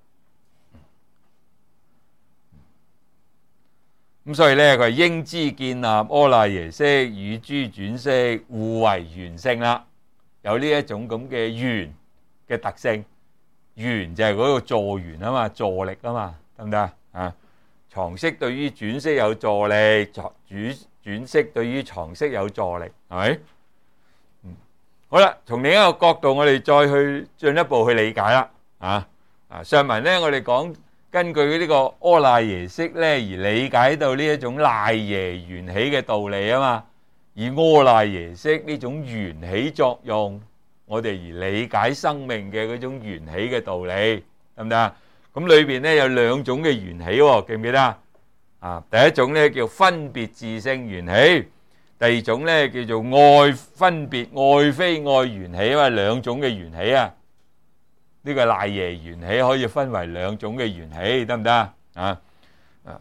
咁所以咧，佢係應知建立阿賴耶識與諸轉識互為緣性啦，有呢一種咁嘅緣嘅特性。緣就係嗰個助緣啊嘛，助力啊嘛，得唔得啊？常識對於轉識有助力，轉轉識對於常識有助力，係咪？嗯，好啦，從另一個角度，我哋再去進一步去理解啦。啊啊，上文咧，我哋講。根據呢個阿賴耶識咧，而理解到呢一種賴耶緣起嘅道理啊嘛，以阿賴耶識呢種緣起作用，我哋而理解生命嘅嗰種緣起嘅道理，得唔得啊？咁裏邊咧有兩種嘅緣起喎，記唔記得啊？啊，第一種咧叫分別自性緣起，第二種咧叫做愛分別愛非愛緣起啊嘛，兩種嘅緣起啊。呢個賴耶緣起可以分為兩種嘅緣起，得唔得啊？啊啊！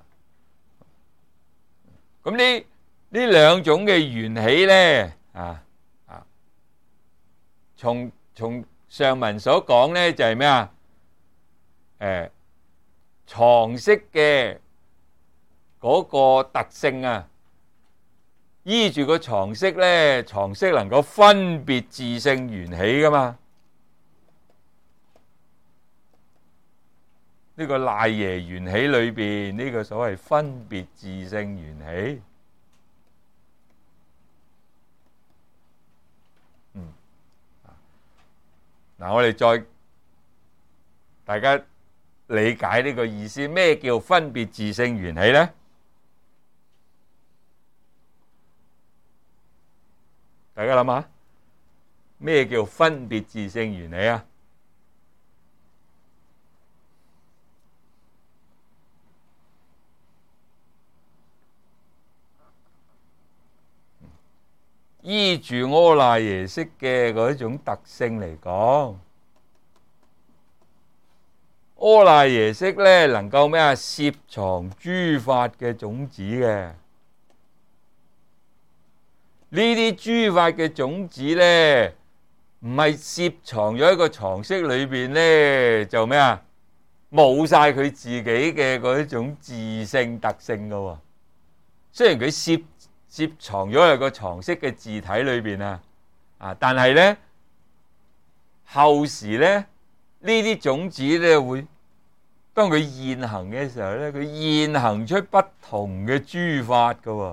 咁呢呢兩種嘅緣起咧，啊啊，從從上文所講咧就係咩啊？誒，常識嘅嗰個特性啊，依住個常識咧，常識能夠分別自性緣起噶嘛？呢個賴耶緣起裏邊，呢個所謂分別自性緣起，嗯，嗱，我哋再大家理解呢個意思，咩叫分別自性緣起呢？大家諗下，咩叫分別自性緣起啊？依住阿賴耶識嘅嗰一種特性嚟講，阿賴耶識咧能夠咩啊？攝藏諸法嘅種子嘅，呢啲諸法嘅種子咧，唔係攝藏咗一個常識裏邊咧，就咩啊？冇晒佢自己嘅嗰一種自性特性噶喎。雖然佢攝攝藏咗喺個常識嘅自體裏邊啊，啊！但係咧後時咧呢啲種子咧會當佢現行嘅時候咧，佢現行出不同嘅諸法噶喎，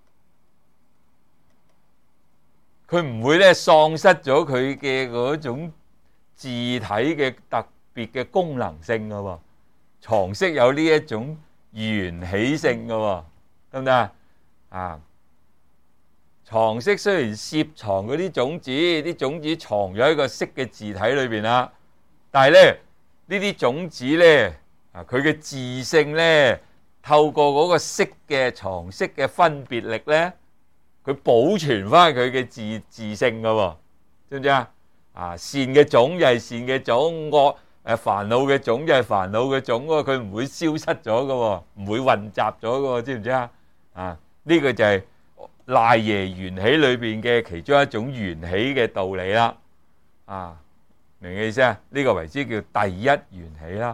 佢唔會咧喪失咗佢嘅嗰種自體嘅特別嘅功能性噶喎，藏識有呢一種緣起性噶喎，得唔得啊？啊，藏識雖然攝藏嗰啲種子，啲種子藏咗喺個識嘅自體裏邊啦，但係咧呢啲種子咧。啊！佢嘅自性咧，透過嗰個識嘅藏識嘅分別力咧，佢保存翻佢嘅自自性噶喎，知唔知啊？啊，善嘅種就係善嘅種，惡誒煩惱嘅種就係煩惱嘅種喎，佢唔會消失咗噶喎，唔會混雜咗噶喎，知唔知啊？啊，呢個就係賴耶緣起裏邊嘅其中一種緣起嘅道理啦。啊，明嘅意思啊？呢個為之叫第一緣起啦。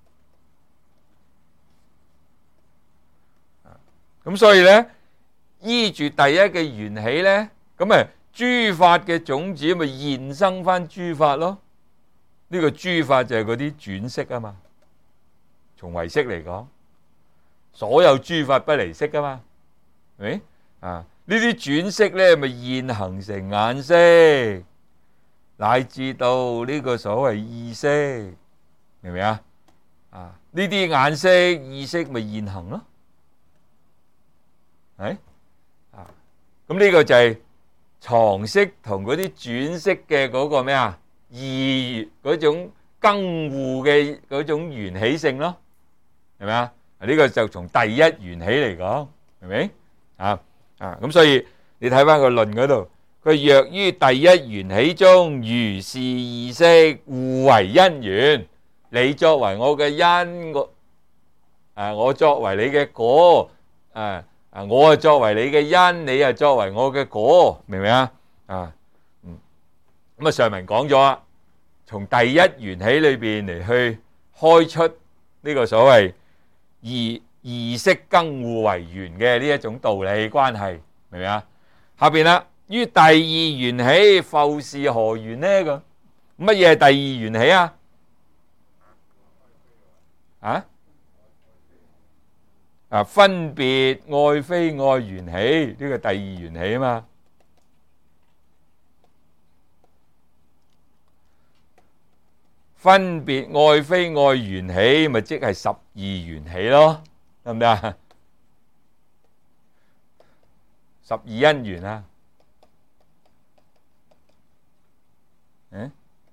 咁所以咧，依住第一嘅緣起咧，咁咪諸法嘅種子咪現生翻諸法咯。呢個諸法就係嗰啲轉識啊嘛。從唯識嚟講，所有諸法不離識啊嘛，係咪啊？呢啲轉識咧咪現行成眼識，乃至到呢個所謂意識，明唔明啊？啊，呢啲眼識、意識咪現行咯。係啊，咁呢個就係藏識同嗰啲轉識嘅嗰個咩啊？異嗰種更互嘅嗰種緣起性咯，係咪啊？呢個就從第一緣起嚟講，係咪啊？啊，咁所以你睇翻個論嗰度，佢若於第一緣起中，如是異識互為因緣，你作為我嘅因，我誒我作為你嘅果，誒。啊！我啊作為你嘅因，你啊作為我嘅果，明唔明啊？啊，嗯，咁啊上文講咗啊，從第一緣起裏邊嚟去開出呢個所謂異異識更互為緣嘅呢一種道理關係，明唔明啊？下邊啦，於第二緣起，復是何緣呢？咁乜嘢係第二緣起啊？啊？啊！分別愛非愛緣起，呢個第二緣起啊嘛。分別愛非愛緣起，咪即係十二緣起咯，得唔得啊？十二因緣啊，嗯。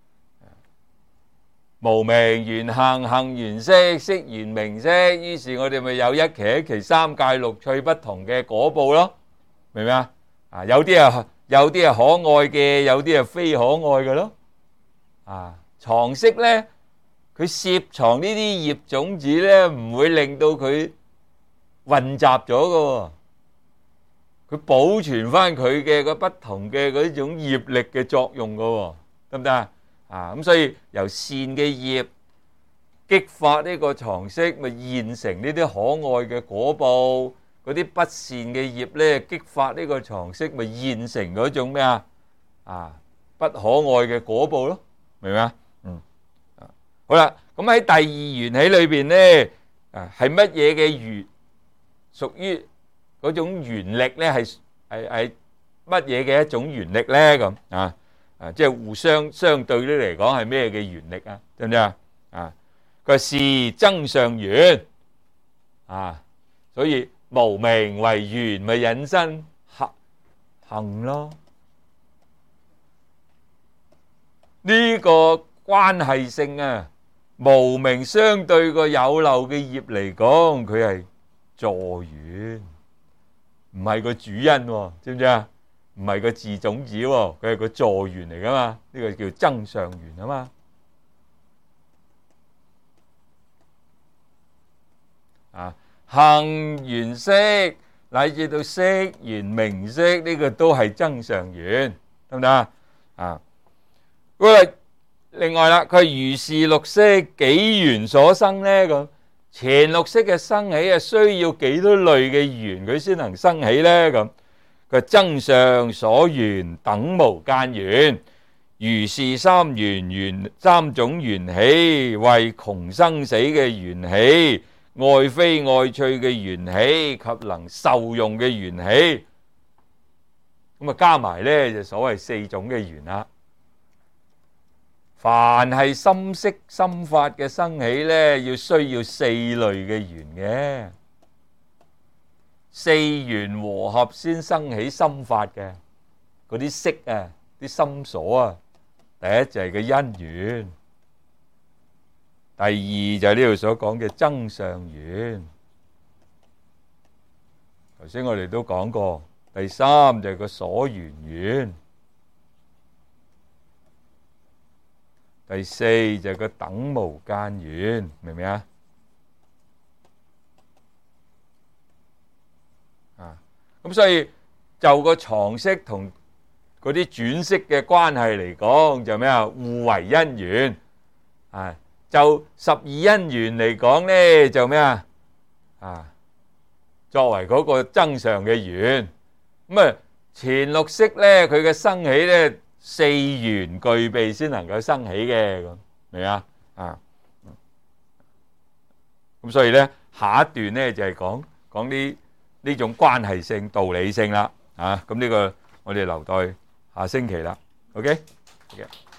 無明緣行，行緣識，識緣名色，於是我哋咪有一期一期三界六趣不同嘅果報咯，明唔明啊？啊，有啲係有啲係可愛嘅，有啲係非可愛嘅咯。啊，藏識咧，佢攝藏呢啲業種子咧，唔會令到佢混雜咗嘅，佢保存翻佢嘅個不同嘅嗰種業力嘅作用嘅，得唔得啊？啊，咁所以由善嘅業激發呢個藏識，咪現成呢啲可愛嘅果報；嗰啲不善嘅業咧，激發呢個藏識，咪現成嗰種咩啊？啊，不可愛嘅果報咯，明唔明啊？嗯，啊，好啦，咁喺第二緣起裏邊咧，啊，係乜嘢嘅緣？屬於嗰種緣力咧，係係係乜嘢嘅一種緣力咧？咁啊？啊，即係互相相對啲嚟講係咩嘅緣力啊？知唔知啊？啊，佢是增上緣啊，所以無明為緣咪引申行行咯。呢個關係性啊，無明相對個有漏嘅業嚟講，佢係助緣，唔係個主因喎，知唔知啊？唔係個自種子喎，佢係個助緣嚟噶嘛，呢個叫增上緣啊嘛。啊，行緣識乃至到識緣名色，呢個都係增上緣，得唔得啊？啊，咁啊，另外啦，佢係如是六識幾緣所生呢？咁前六識嘅生起啊，需要幾多類嘅緣佢先能生起呢？咁佢增上所緣等無間緣， 如是三緣緣三種緣起，為窮生死嘅緣起，愛非愛趣嘅緣起，及能受用嘅緣起，咁啊加埋呢，就所謂四種嘅緣啦。凡係心識心法嘅生起呢，要需要四類嘅緣嘅，四緣和合先生起心法嘅，嗰啲識啊，啲心所啊。第一就係個因緣，第二就係呢度所講嘅增上緣。頭先我哋都講過，第三就係個所緣緣，第四就係個等無間緣，明唔明啊？啊，咁所以就個藏識同嗰啲轉識嘅關係嚟講，就咩啊？互為因緣啊！就十二因緣嚟講咧，就咩啊？啊，作為嗰個增上嘅緣，咁啊前六識咧，佢嘅生起咧，四緣具備先能夠生起嘅，咁明啊？啊，咁所以咧下一段咧就係講講呢呢種關係性、道理性啦。啊，咁呢個我哋留待下星期啦，OK？OK。